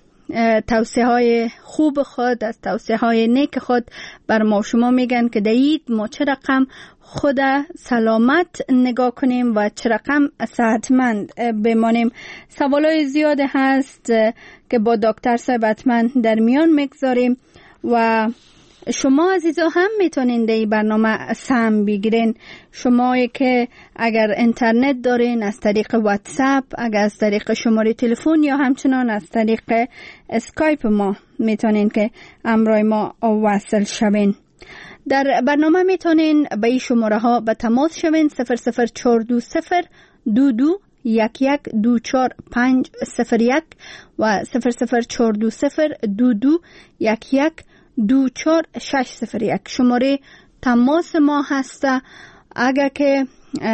توصیه های خوب خود، از توصیه های نیک خود بر ما شما میگن که در عید ما چه رقم خود سلامت نگاه کنیم و چه رقم صحتمند بمانیم. سوالای زیاد هست که با دکتر صاحب حتما در میان میگذاریم و شما عزیزا هم میتونین در این برنامه سهم بگیرین. شمایی که اگر اینترنت دارین از طریق واتساپ، اگر از طریق شماره تلفن یا همچنان از طریق اسکایپ ما میتونین که همراه ما وصل شوین. در برنامه میتونین به این شماره ها به تماس شوین صفر صفر چهار دو صفر دو دو یک یک دو چهار پنج صفر یک و صفر صفر چهار دو صفر دو دو یک یک دو چهار شش صفر یک شماره تماس ما هسته. اگر که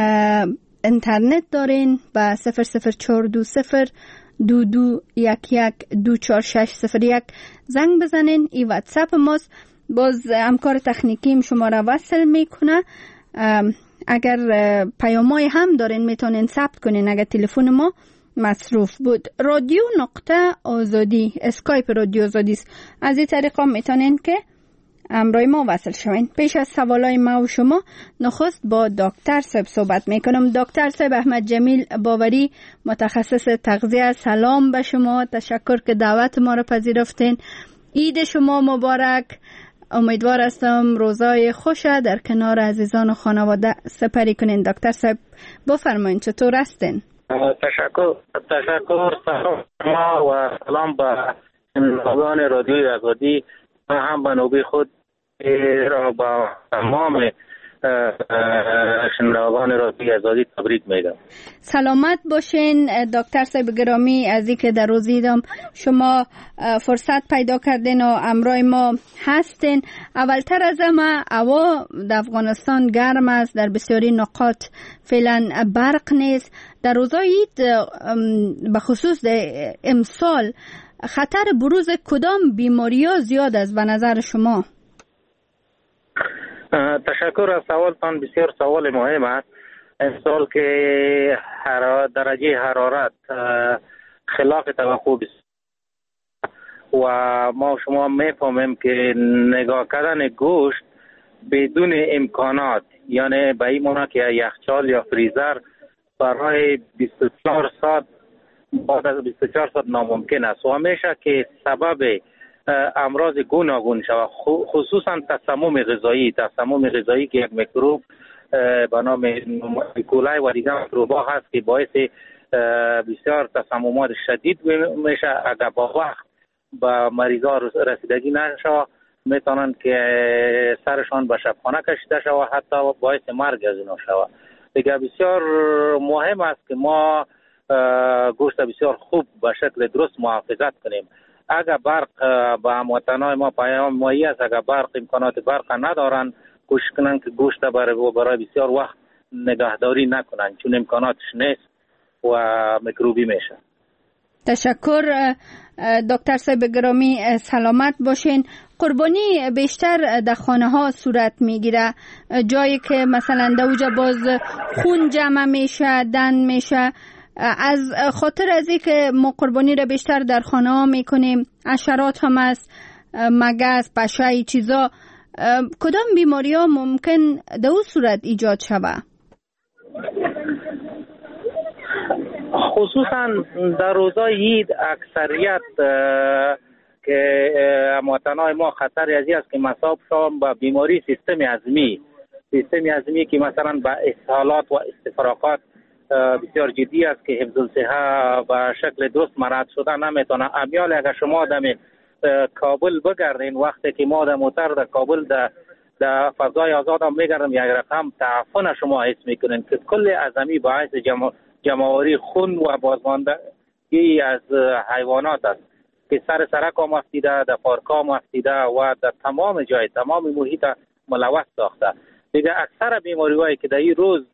اینترنت دارین با صفر صفر چهار دو صفر دو دو یک یک دو چهار شش صفر یک زنگ بزنین. این واتساپ ماست. باز همکار تکنیکیم شما را وصل میکنه. اگر پیامای هم دارین میتونین ثبت کنین اگر تلفن ما مصروف بود. رادیو نقطه آزادی اسکایپ رادیو آزادی است. از این طریقا میتونین که همراه ما وصل شوین. پیش از سوالای ما و شما نخست با دکتر صاحب صحبت میکنم. دکتر صاحب احمد جمیل باوری، متخصص تغذیه، سلام به شما. تشکر که دعوت ما را پذیرفتین. عید شما مبارک. امیدوار هستم روزای خوش در کنار عزیزان و خانواده سپری کنین. دکتر صاحب بفرمایید چطور هستین؟ تشکر تشکر سلام شما و سلام به شنوندگان رادیوی آزادی و هم به نوبه خود را با تمام شنوندگان رادیوی آزادی تبریک میگم. سلامت باشین دکتر صاحب گرامی. از اینکه در روز عیدم شما فرصت پیدا کردین و همراه ما هستین. اولتر از همه هوا در افغانستان گرم است، در بسیاری نقاط فعلا برق نیست. در روزهای عید به خصوص در امسال خطر بروز کدام بیماری ها زیاد است به نظر شما؟ تشکر از سوالتان، بسیار سوال مهم است. امسال که درجه حرارت خلاف توقع و ما شما میفهمیم که نگاه کردن گوشت بدون امکانات، یعنی به این معنی که یخچال یا فریزر برای بیست و چهار ساعت بعد از بیست و چهار ساعت ناممکن است و همیشه که سبب امراض گوناگون شود، خصوصا تسمم غذایی. تسمم غذایی که یک میکروب به نام ایکولای و دیگر میکروب‌ها هست که باعث بسیار تسممات شدید میشه. اگر با وقت به مریضا رسیدگی نشه میتونن که سرشان به شبخانه کشیده شود، حتی باعث مرگ از اینا شود. دیگر بسیار مهم است که ما گوشت بسیار خوب به شکل درست محافظت کنیم. اگر برق به هموطنان ما پیام مایی است، اگر برق امکانات برق ندارن کوشش کنن که گوشت برای برای بسیار وقت نگهداری نکنن، چون امکاناتش نیست و میکروبی میشه. تشکر دکتر صاحب گرامی، سلامت باشین. قربانی بیشتر در خانه ها صورت میگیره، جایی که مثلا در اوجا باز خون جمع میشه، دن میشه. از خاطر از این که ما قربانی را بیشتر در خانه ها میکنیم، حشرات هم است، مگس، پشه، ای چیزا، کدام بیماری ها ممکن در اون صورت ایجاد شود؟ خصوصا در روزای عید اکثریت که هموطنان ما خطر ازی است که مصاب شوند به بیماری سیستم هضمی. سیستم هضمی که مثلا به اسهالات و استفراغات بسیار جدی است که حفظ الصحه به شکل درست مرد شده نمیتونه. امیال اگر شما دم کابل بگردین، وقتی که ما در موتر در کابل در در فضای آزاد هم میگردم، یک رقم تعفن شما حس میکنین که کل عظمی باعث جمع جمعوری خون و بازماندگی از حیوانات است که سر سرک هم افتیده، در پارک هم افتیده و در تمام جای تمام محیط ملوث ساخته. دیگه اکثر بیماری هایی که در این روز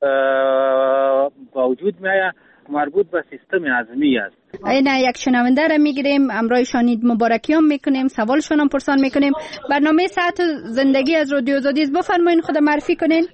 با وجود میاد مربوط به سیستم هضمی است. اینا یک شنونده را میگیریم، امرایشان عید مبارکی هم میکنیم، سوالشون هم پرسان میکنیم. برنامه ساعت زندگی از رادیو آزادی، بفرمایید خود معرفی کنین.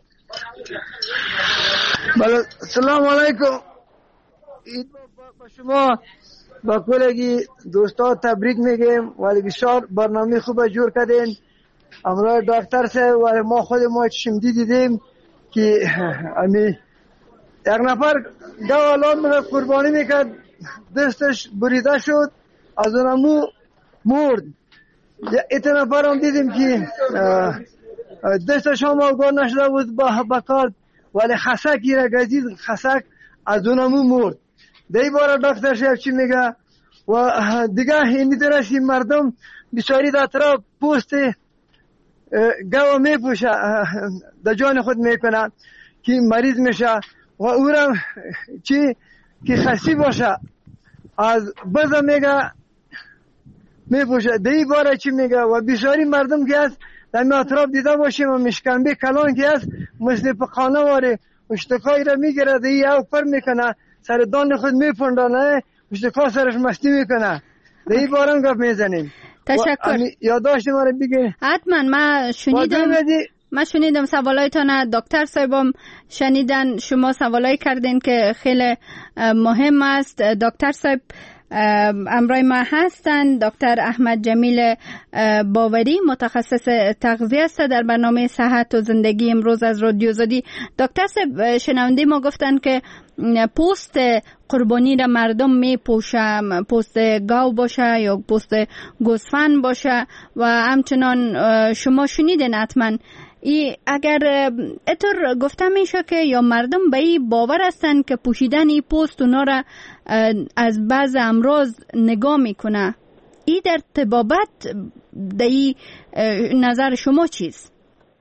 بله، سلام علیکم. عید با شما با کلگی دوستا تبریک میگیم ولی بسیار برنامه خوب جور کردین. امروز دکتر صاحب و ما خود ما چشمدی دیدیم که امی یک نفر گوالان من قربانی میکرد، دستش بریده شد، از اونمو مرد. ایت نفر هم دیدیم که دستش هم آگاه نشده بود با کار، ولی خسکی را گزید، خسک از اونمو مرد. دی بار دکتر صاحب چی میگه و دیگه اینی درستی مردم بسیاری در طرف پوست گوه میپوشه، در جان خود میکنه که مریض میشه و او را چی که خسی باشه از بزا میگه میپوشه. دی باره چی میگه و بسیاری مردم که هست در می اطراف دیده باشیم و مشکنبه کلان که هست مثل پخانه واره اشتکایی را میگیره، دی او پر میکنه، سر دان خود میپندانه، اشتکا سرش مستی میکنه. دی بارم گفت میزنیم. تشکر. یادداشت ما رو بگه. حتما ما شنیدم من شنیدم سوالایتان دکتر صاحبم شنیدن، شما سوالایی کردین که خیلی مهم است. دکتر صاحب امروی ما هستند دکتر احمد جمیل باوری، متخصص تغذیه است در برنامه صحت و زندگی امروز از رادیو آزادی. دکتر صاحب شنونده ما گفتن که پوست قربانی را مردم می پوشه، پوست گاو باشه یا پوست گوسفند باشه و همچنان شما شنیدین حتما ای اگر اتر گفته میشه که یا مردم به این باور هستن که پوشیدن این پوست اونا را از بعض امراض نگاه میکنه، ای در طبابت در این نظر شما چیست؟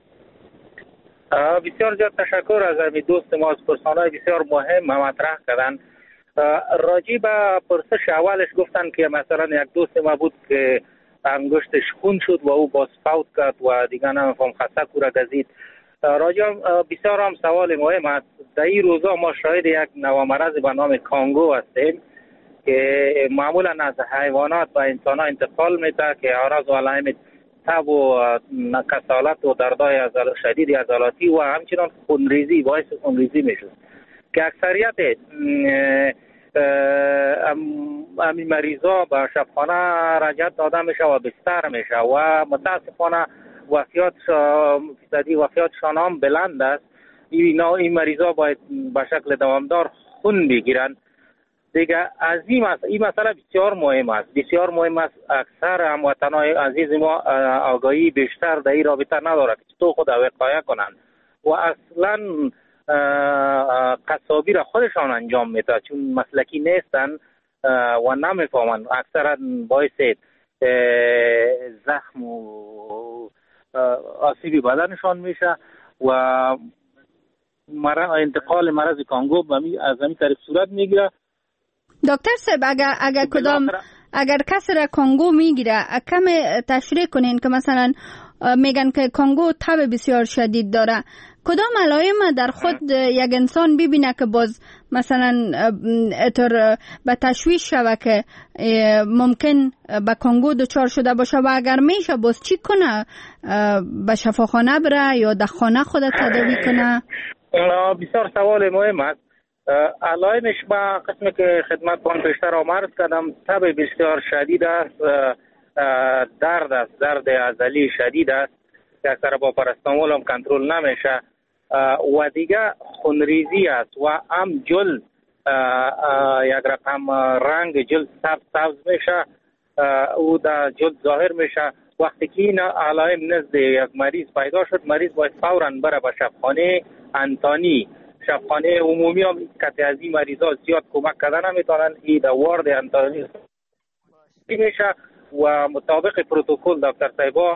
بسیار زیاد تشکر از امی دوست ما، از پرسانهای بسیار مهم مطرح کردن. راجی به پرسش اولش گفتن که مثلا یک دوست ما بود که انگشتش خون شد و او باز فوت کرد و دیگه نمیفهم خسته کورا گزید. راجع بسیار هم سوال مهم است. در این روزا ما شاهد یک نوامرض به نام کانگو هستیم که معمولا از حیوانات به انسان ها انتقال میده که اعراض و علائم تب و کسالت و دردهای شدید عضلاتی و همچنان خونریزی باعث خونریزی میشه که اکثریت امی مریضا به شبخانه رجعت داده میشه و بستر میشه و متاسفانه وفیات فیصدی وفیاتشان هم بلند است. این این مریضا باید به شکل دوامدار خون بگیرن دیگه. از این مسئله این مسئله بسیار مهم است، بسیار مهم است. اکثر هموطنان عزیز ما آگاهی بیشتر در این رابطه نداره که تو خود وقایه کنن و اصلا قصابی را خودشان انجام میده چون مسلکی نیستن و نمیفهمن. اکثرا باعث زخم و آسیبی بدنشان میشه و انتقال مرض کانگو از همین طریق صورت میگیره. دکتر صاحب اگر اگر کدام اگر کسی را کانگو میگیره کم تشریح کنین که مثلا میگن که کانگو تب بسیار شدید داره، کدام علائم در خود یک انسان ببینه که باز مثلا اتر به تشویش شوه که ممکن به کانگو دچار شده باشه و اگر میشه باز چی کنه؟ به شفاخانه بره یا در خانه خود تداوی کنه؟ بسیار سوال مهم است. علائمش با قسمی که خدمت کنم پیشتر آمد کردم، تب بسیار شدید است، درد است، درد عضلی شدید است که اکثر با پاراستامول هم کنترل نمیشه و دیگه خونریزی است و هم جلد یک رقم رنگ جلد سبز سبز میشه او در جلد ظاهر میشه. وقتی که این علائم نزد یک مریض پیدا شد، مریض باید فوراً بره به شفاخانه انتانی. شفاخانه عمومی هم که از این مریضا زیاد کمک کردن نمیتونن، این در وارد انتانی میشه و مطابق پروتکل دکتر صاحبا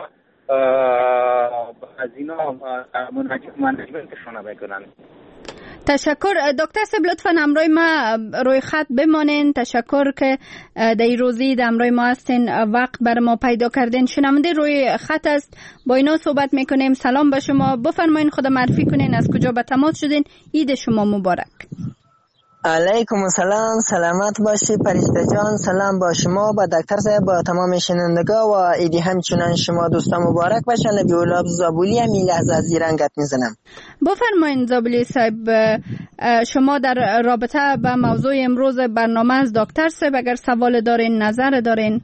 از اینا منیجمنتشون میکنن. تشکر دکتر صاحب، لطفاً همراه ما روی خط بمانین. تشکر که در این روزی در همراه ما هستین، وقت بر ما پیدا کردین. شنونده روی خط است، با اینا صحبت میکنیم. سلام به شما، بفرمایین خود معرفی کنین، از کجا به تماس شدین، عید شما مبارک. علیکم السلام، سلامت باشی پریسته جان. سلام با شما، با دکتر صاحب، با تمام شنوندگان و ایدی همچنان شما دوستان مبارک باشه. نبی اولاب زابولی هم این لحظه از ایران گپ میزنم. بفرمایین زابولی صاحب، شما در رابطه با موضوع امروز برنامه از دکتر صاحب اگر سوال دارین، نظر دارین.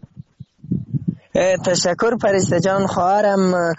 تشکر پریسته جان خواهرم.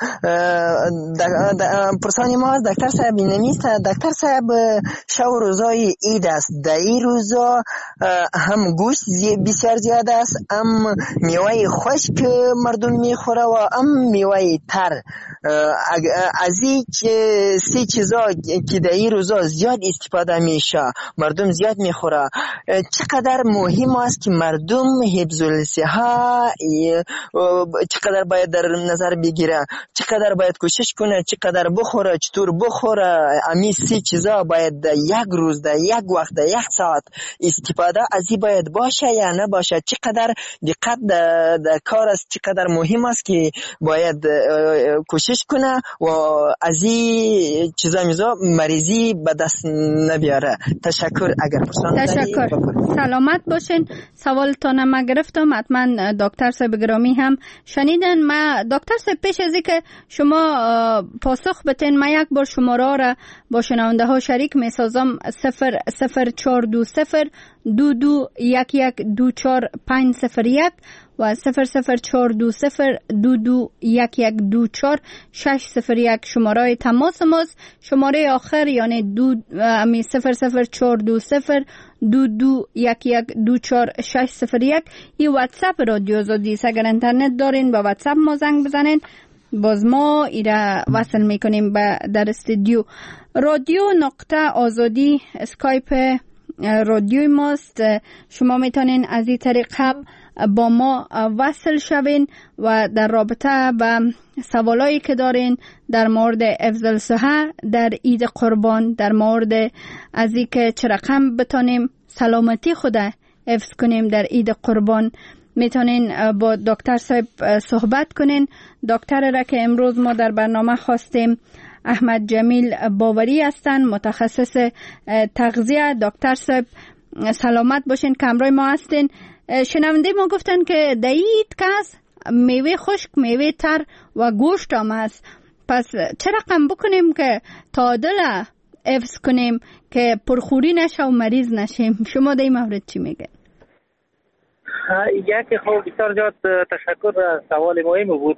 پرسانی ما از دکتر صاحب نمیست. دکتر صاحب شو روزای عید است، در این روزا هم گوشت بسیار زیاد است، هم میوه خشک مردم میخوره و هم میوه تر. از این سه چیزا که در این روزا زیاد استفاده میشه، مردم زیاد میخوره، چقدر مهم است که مردم حفظ الصحه چقدر باید در نظر بگیره، چقدر باید کوشش کنه، چقدر بخوره، چطور بخوره. امی سی چیزا باید یک روز در یک وقت در یک ساعت استفاده از این باید باشه یا نباشه، چقدر دقت در کار است، چقدر مهم است که باید کوشش کنه و از این چیزا میزا مریضی به دست نبیاره. تشکر. اگر پرسان تشکر. سلامت باشین. سوالتان ما گرفتم، حتما دکتر صاحب گرامی هم هم شنیدن. ما دکتر صاحب پیش از اینکه شما پاسخ بتین ما یک بار شماره را با شنونده ها شریک می سازم. صفر صفر چهار دو صفر دو دو یک یک دو چهار پنج صفر یک و صفر صفر چهار دو صفر دو دو یک یک دو چهار شش صفر یک شماره تماس ماست. شماره آخر یعنی دو امی صفر صفر چهار دو صفر دو دو یک یک دو چهار شش صفر یک. این واتساپ رادیو آزادی است. اگر اینترنت دارین با واتساپ ما زنگ بزنین باز ما ایره وصل میکنیم به در استودیو. رادیو نقطه آزادی اسکایپ رادیوی ماست. شما میتونین از این طریق هم با ما وصل شوین و در رابطه با سوالایی که دارین در مورد حفظ الصحه در عید قربان، در مورد از اینکه چه رقم بتونیم سلامتی خود حفظ کنیم در عید قربان، میتونین با دکتر صاحب صحبت کنین. دکتر را که امروز ما در برنامه خواستیم احمد جمیل باوری هستن، متخصص تغذیه. دکتر صاحب سلامت باشین که همراه ما هستین. شنونده ما گفتن که در عید کس میوه خشک، میوه تر و گوشت هم هست. پس چه رقم بکنیم که تعادل حفظ کنیم که پرخوری نشه و مریض نشیم؟ شما در این مورد چی میگه؟ یک خب بسیار زیاد تشکر، سوال مهم بود.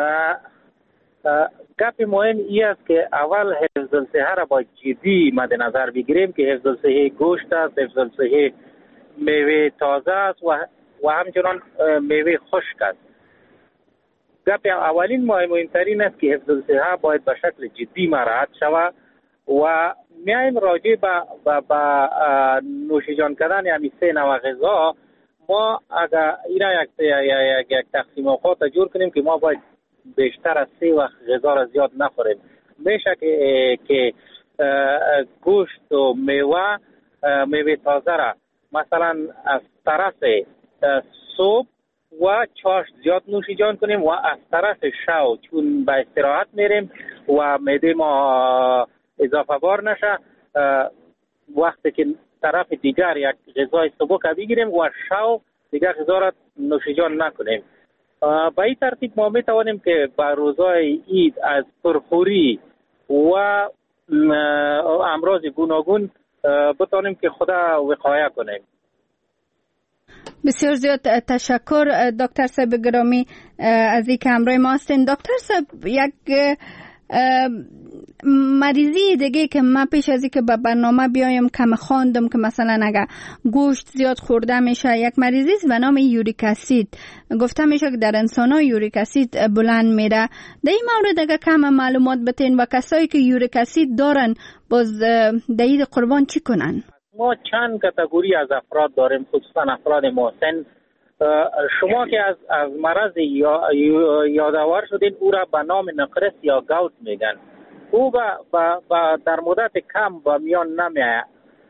گپ مهم این است که اول حفظ الصحه را با جدی مد نظر بگیریم که حفظ الصحه گوشت است، حفظ الصحه میوه تازه است و و همچنان میوه خشک است. گپ اولین مهمترین است که حفظ الصحه باید به شکل جدی مراعات شود و میایم راجع به با نوشیجان کردن یعنی سه نوع غذا. ما اگر اینا یک یک یک تقسیم اوقات جور کنیم که ما باید بیشتر از سه وقت غذا را زیاد نخوریم. میشه که که گوشت و میوه میوه تازه را مثلا از طرف صبح و چاش زیاد نوشیجان کنیم و از طرف شو چون به استراحت میریم و معده ما اضافه بار نشه، وقتی که طرف دیگر یک غذای سبک بگیریم و شو دیگر غذا را نوشیجان نکنیم. به این ترتیب ما میتوانیم که به روزهای عید از پرخوری و امراض گوناگون بتانیم که خدا وقایه کنیم. بسیار زیاد تشکر دکتر صاحب گرامی از این که همراه ما هستین. دکتر صاحب یک مریضی دیگه که من پیش از این که به برنامه بیایم کم خواندم که مثلا اگر گوشت زیاد خورده میشه، یک مریضی است به نام یوریک اسید. گفته میشه که در انسان ها یوریک اسید بلند میره. در این مورد اگر کم معلومات بتین و کسایی که یوریک اسید دارن باز در عید قربان چی کنن؟ ما چند کاتگوری از افراد داریم، خصوصا افراد مسن. شما که از از مرض یا یادآور شدین او را به نام نقرس یا گاوت میگن. او با, با, با در مدت کم با میان نمیآید.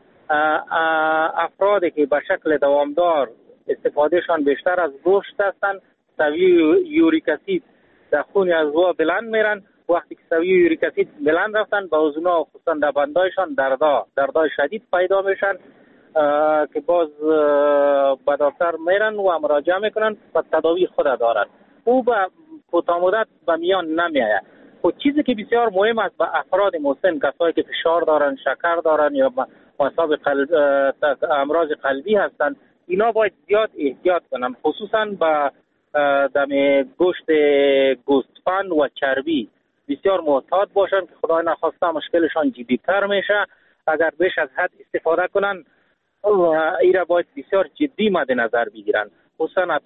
افرادی که به شکل دوامدار استفادهشان بیشتر از گوشت هستند، سویه یوریک اسید در خون اعضا بلند میرن. وقتی که سویه یوریک اسید بلند رفتن به عضونا خصوصا در بندایشان دردا دردای شدید پیدا میشن که باز به دکتر میرن و مراجعه میکنن و تداوی خود دارن. او به کوتاه مدت به میان نمیآید. خود چیزی که بسیار مهم است به افراد مسن، کسایی که فشار دارن، شکر دارن یا مصاب قلب امراض قلبی هستند، اینا باید زیاد احتیاط کنن، خصوصا به دم گوشت گوسفند و چربی بسیار محتاط باشن که خدای نخواسته مشکلشان جدی‌تر میشه. اگر بیش از حد استفاده کنن ایرا باید بسیار جدی مد نظر بگیرن، خصوصا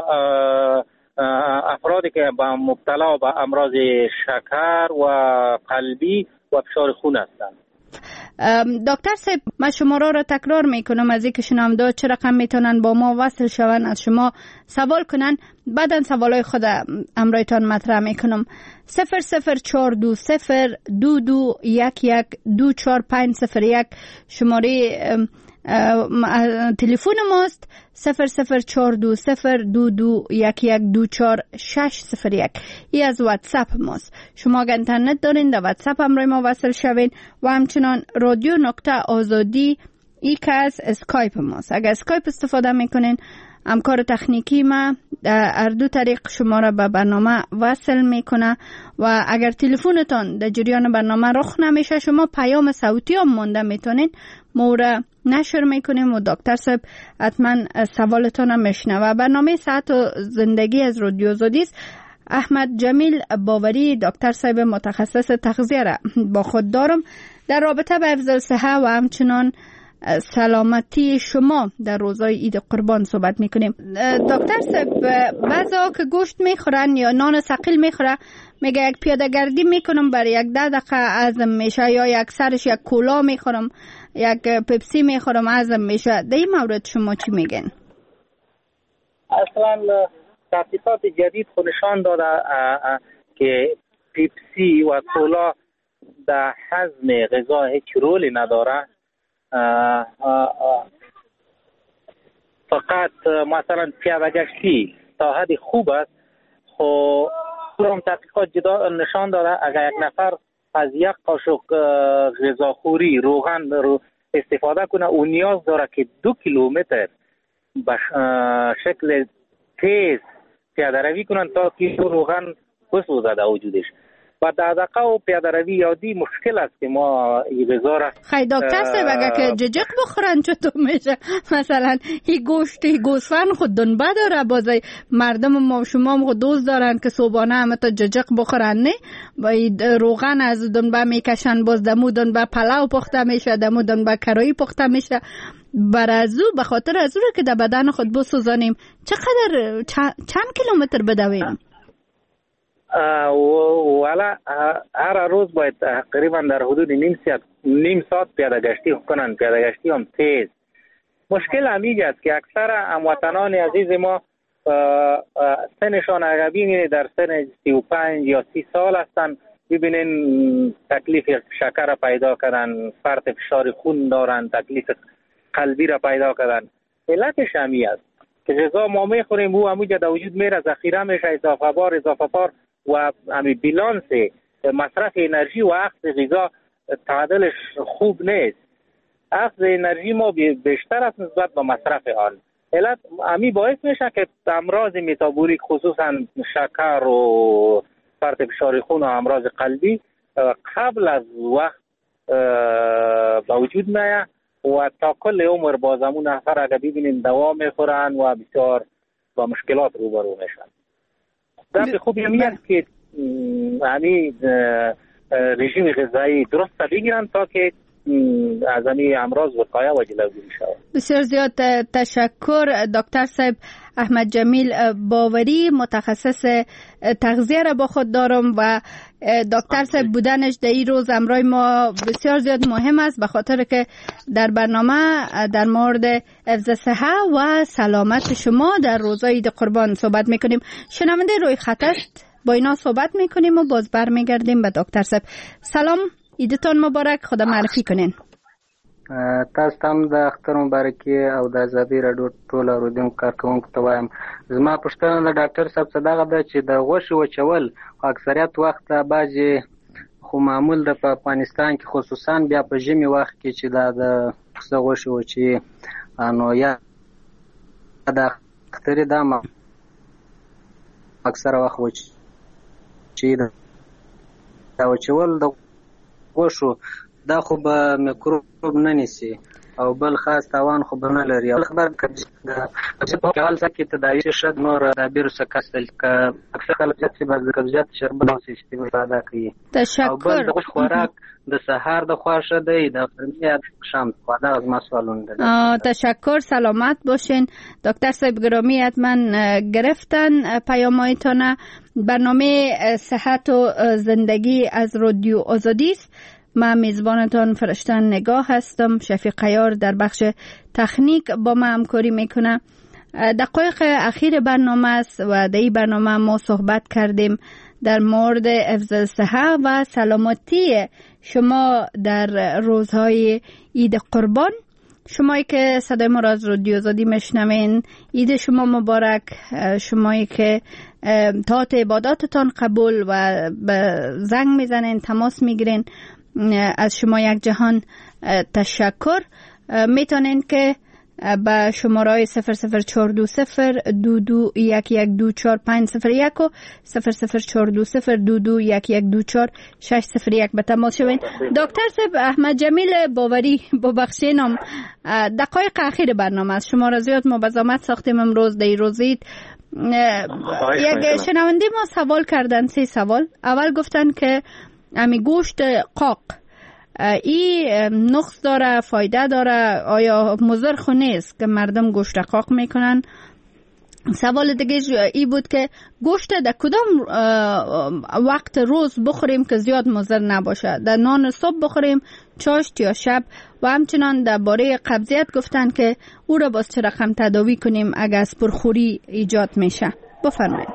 افرادی که با مبتلا به امراض شکر و قلبی و فشار خون هستند. دکتر صاحب من شماره را تکرار میکنم از اینکه شنونده چه رقم میتونن با ما وصل شون، از شما سوال کنن، بعدا سوالای خود امرایتان مطرح میکنم. صفر صفر چهار دو صفر دو دو یک یک دو چهار پنج صفر یک شماره تلفن ماست. صفر صفر چهار دو صفر دو دو یک یک دو چهار شش صفر یک. ای از واتساپ ماست. شما اگر اینترنت دارین در واتساپ همراه ما وصل شوین و همچنان رادیو نقطه آزادی ای که از اسکایپ ماست. اگر اسکایپ استفاده میکنین همکار تکنیکی ما هر دو طریق شما را به برنامه وصل میکنه و اگر تلفنتان در جریان برنامه رخ نمیشه شما پیام صوتی هم مونده میتونین، ما را نشر میکنیم و دکتر صاحب حتما سوالتان هم میشنوه. برنامه صحت و زندگی از رادیو آزادی است. احمد جمیل باوری دکتر صاحب متخصص تغذیه را با خود دارم. در رابطه با حفظ صحت و همچنان سلامتی شما در روزهای عید قربان صحبت میکنیم. دکتر صاحب بعضا که گوشت میخورن یا نان ثقیل میخوره میگه یک پیاده گردی میکنم برای یک ده دقیقه ازم میشه، یا یک سرش یک کولا میخورم، یک پپسی میخورم ازم میشه. در این مورد شما چی میگن؟ اصلا تحقیقات جدید خود نشان داده که پپسی و کولا در هضم غذا هیچ رولی نداره. آه آه آه. فقط مثلا پیاده گشتی تا حد خوب است. خب هم تحقیقات جدا نشان داده اگر یک نفر از یک قاشق غذاخوری روغن رو استفاده کنه او نیاز داره که دو کیلومتر به شکل تیز پیاده روی کنن تا که روغن بسوزه در وجودش. و دقیقه و پیاده روی یادی مشکل است که ما این غذا را خیلی دکتر صاحب اگر که ججق بخورن چطور میشه؟ مثلا این گوشت این گوسفند خود دنبه داره، بازای مردم ما شما هم خود دوست دارن که صبحانه همه تا ججق بخورن، نه؟ با روغن از دنبه میکشن، باز دمو دنبه پلاو پخته میشه، دمو دنبه کرایی پخته میشه. بر ازو به خاطر ازو که در بدن خود بسوزانیم چقدر چند کیلومتر بدویم؟ والا هر روز باید تقریبا در حدود نیم ساعت نیم ساعت پیاده گشتی کنن. پیاده گشتی هم تیز. مشکل همیج است که اکثر هموطنان عزیز ما سنشان اگر ببینید در سن سی و پنج یا سی سال هستن، ببینین تکلیف شکر پیدا کردن، فرط فشار خون دارن، تکلیف قلبی را پیدا کردن. علتش همی است که غذا ما میخوریم او همونجا در وجود میره، ذخیره میشه، اضافه بار اضافه بار و همین بیلانس مصرف انرژی و اخذ غذا تعادلش خوب نیست. اخذ انرژی ما بیشتر است نسبت به مصرف آن. علت همین باعث میشه که امراض متابولیک خصوصا شکر و فرط فشار خون و امراض قلبی قبل از وقت به وجود میاد و تا کل عمر بازمون نفر اگر ببینیم دوا میخورن و بسیار با مشکلات روبرو میشن. در خوبی همی است که همین رژیم غذایی درست بگیرن تا که از همین امراض وقایه و جلوگیری شود. بسیار زیاد تشکر دکتر صاحب. احمد جمیل باوری متخصص تغذیه را با خود دارم و دکتر صاحب بودنش در این روز امرای ما بسیار زیاد مهم است، به خاطر که در برنامه در مورد حفظ صحت و سلامت شما در روزهای عید قربان صحبت میکنیم. شنونده روی خط است، با اینا صحبت میکنیم و باز برمیگردیم به دکتر صاحب. سلام، عیدتان مبارک. خدا معرفي کنین. تاسو هم د اختر مبارکي او د ازادي راډیو ټول اوریدونکو کارکونکو ته وایم. زما پوښتنه د ډاکټر صاحب څخه دغه ده چې د غوښې وچول اکثریت وخت بعضې خو معمول ده په افغانستان کې، خصوصا بیا په ژمي وخت کې چې دا د پسه غوښې وچوي، نو یا د اخترې دا اکثره وخت وچوي. دا وچول د غوښو دا خو به میکروب نه نیسي او بل خاص تاوان خو به نه لري. او خبر د په حال کې تداوی شد نور د ویروس کسل ک اکثر خلک چې بعض کجات شربت او استفاده کوي. تشکر. او بل د خوراک د سحر د خواشه دی د فرمیات شام خواده از مسئولون ده. تشکر، سلامت باشین. دکتر صاحب گرامی حتما گرفتن پیامایتان. برنامه صحت و زندگی از رادیو آزادی است. من میزبانتان فرشتن نگاه هستم. شفیق عیار در بخش تکنیک با ما همکاری میکنه. دقایق اخیر برنامه است و در این برنامه ما صحبت کردیم در مورد حفظ صحت و سلامتی شما در روزهای عید قربان. شمایی که صدای ما را از رادیو آزادی میشنوین، عید شما مبارک. شمایی که طاعت عباداتتان قبول و به زنگ میزنین، تماس میگیرین، از شما یک جهان تشکر. میتونین که به شماره صفر صفر چهار دو صفر دو دو یک یک دو چهار پنج صفر یک و صفر صفر چهار دو صفر دو دو یک یک دو چهار شش صفر یک به تماس شوین. دکتر صاحب احمد جمیل باوری، ببخشینم دقایق اخیر برنامه است، شما را زیاد ما به زحمت ساختیم امروز در روزید. یک شنونده ما سوال کردن، سه سوال. اول گفتن که امی گوشت قاق ای نقص داره، فایده داره، آیا مضر خو نیست که مردم گوشت قاق میکنن؟ سوال دیگه ای بود که گوشت در کدام وقت روز بخوریم که زیاد مضر نباشه؟ در نان صبح بخوریم، چاشت یا شب؟ و همچنان درباره قبضیت گفتن که او را باز چه رقم تداوی کنیم اگر از پرخوری ایجاد میشه؟ بفرمایید.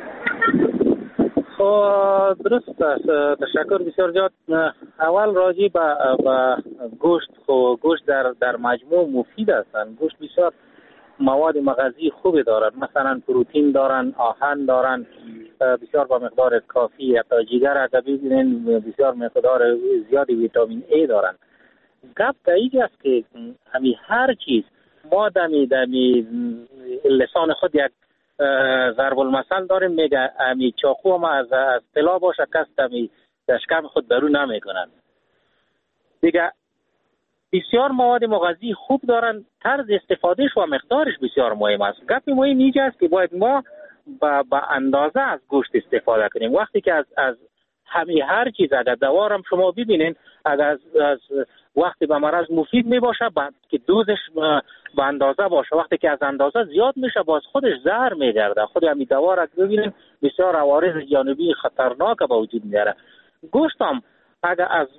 درست است، تشکر بسیار زیاد. اول راجع به گوشت، خو گوشت در در مجموع مفید هستند. گوشت بسیار مواد مغذی خوبی دارند، مثلا پروتئین دارند، آهن دارند، بسیار با مقدار کافی. حتی جگر اگر ببینید بسیار مقدار زیادی ویتامین ای دارند. گپ در اینجا است که همین هر چیز ما دمی دمی لسان خود یک ضرب المثل داریم، میگه امی چاقو ما از از طلا باشه کس دمی دشکم خود درون نمیکنن. دیگه بسیار مواد مغذی خوب دارن، طرز استفادهش و مقدارش بسیار مهم است. گپ مهم اینجا است که باید ما با, با اندازه از گوشت استفاده کنیم. وقتی که از از همین هر چیز، اگر دوارم شما ببینین، اگر از, از وقتی به مرض مفید می باشه که دوزش به اندازه باشه، وقتی که از اندازه زیاد میشه باز خودش زهر میگرده. خود همین دوار اگر ببینین بسیار عوارض جانبی خطرناک به وجود میاره. گوشت هم اگر از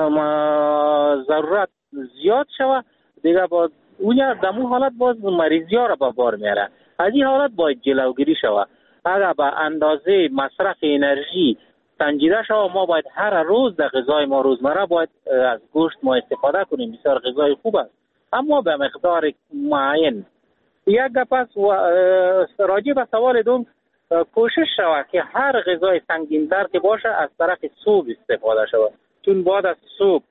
ضرورت زیاد شوه دیگه باز اون دمو حالت باز مریضی ها را به بار میاره. از این حالت باید جلوگیری شوه. اگر به اندازه مصرف انرژی سنجیده شوه، ما باید هر روز در غذای ما روزمره باید از گوشت ما استفاده کنیم. بسیار غذای خوب است اما به مقدار معین. یک گپ است راجع به سوال دوم، کوشش شوه که هر غذای سنگین‌تر که باشه از طرف صبح استفاده شود، چون بعد از صبح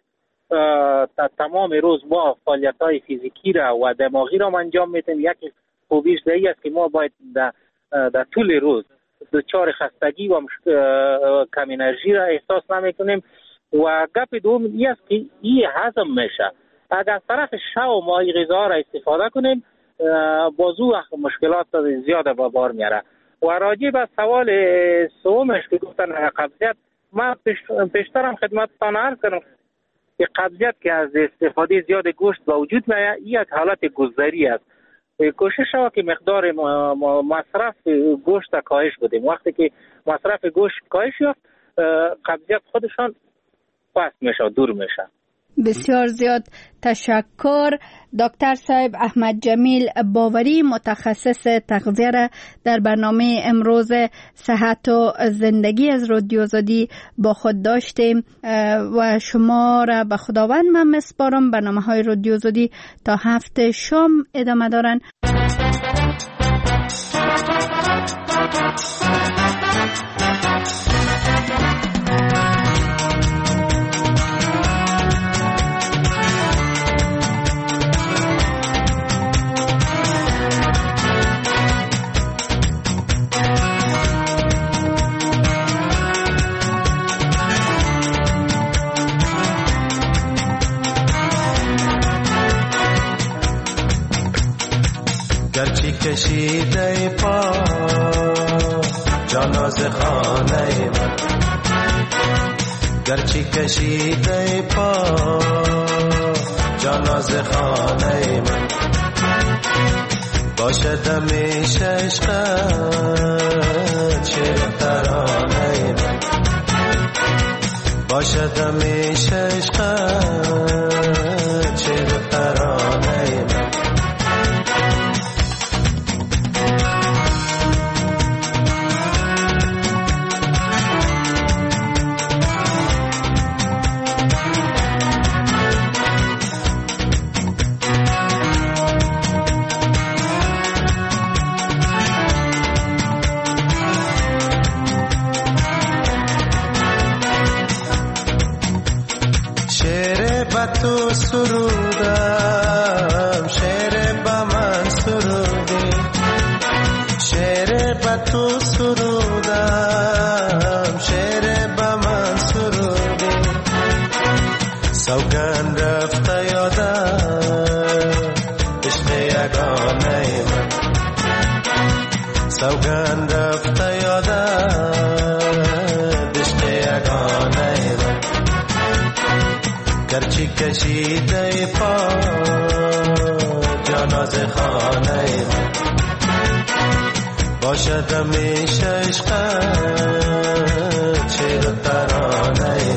تمام روز ما فعالیت‌های فیزیکی را و دماغی را انجام میدیم. یک خوبیش دیگه است که ما باید در در طول روز دچار خستگی و کم انرژی را احساس نمی‌کنیم. و گپ دوم این است که این هضم میشه. اگر از طرف شب ما این غذا را استفاده کنیم بازو مشکلات زیاد به بار میاره. و راجع به سوال سومش که گفتن قبضیت، من پیشترم خدمتتان عرض کردم که قبضیت که از استفاده زیاد گوشت به وجود میاد یک حالت گذری است. کوشش شود که مقدار مصرف گوشت کاهش بدیم. وقتی که مصرف گوشت کاهش یافت قبضیت خودشان پس میشه، دور میشه. بسیار زیاد تشکر. دکتر صاحب احمد جمیل باوری، متخصص تغذیه را در برنامه امروز صحت و زندگی از رادیو آزادی با خود داشتیم و شما را به خداوند من میسپارم. برنامه های رادیو آزادی تا هفته شام ادامه دارن. کشیده پا جاناز خانه من، گرچه کشیده پا جاناز خانه من، باشد همیشه عشقت شعر ترانه من، باشد همیشه عشقت شعر ترانه من. تو سرودم شعر تو سرودم شعر به من سرودی سوگند رفته یادم عشق یگانه من سوگند رفته یادم عشق یگانه من گرچه کشیده پا جاناز خانه من باشد همیشه عشقت شعر و ترانه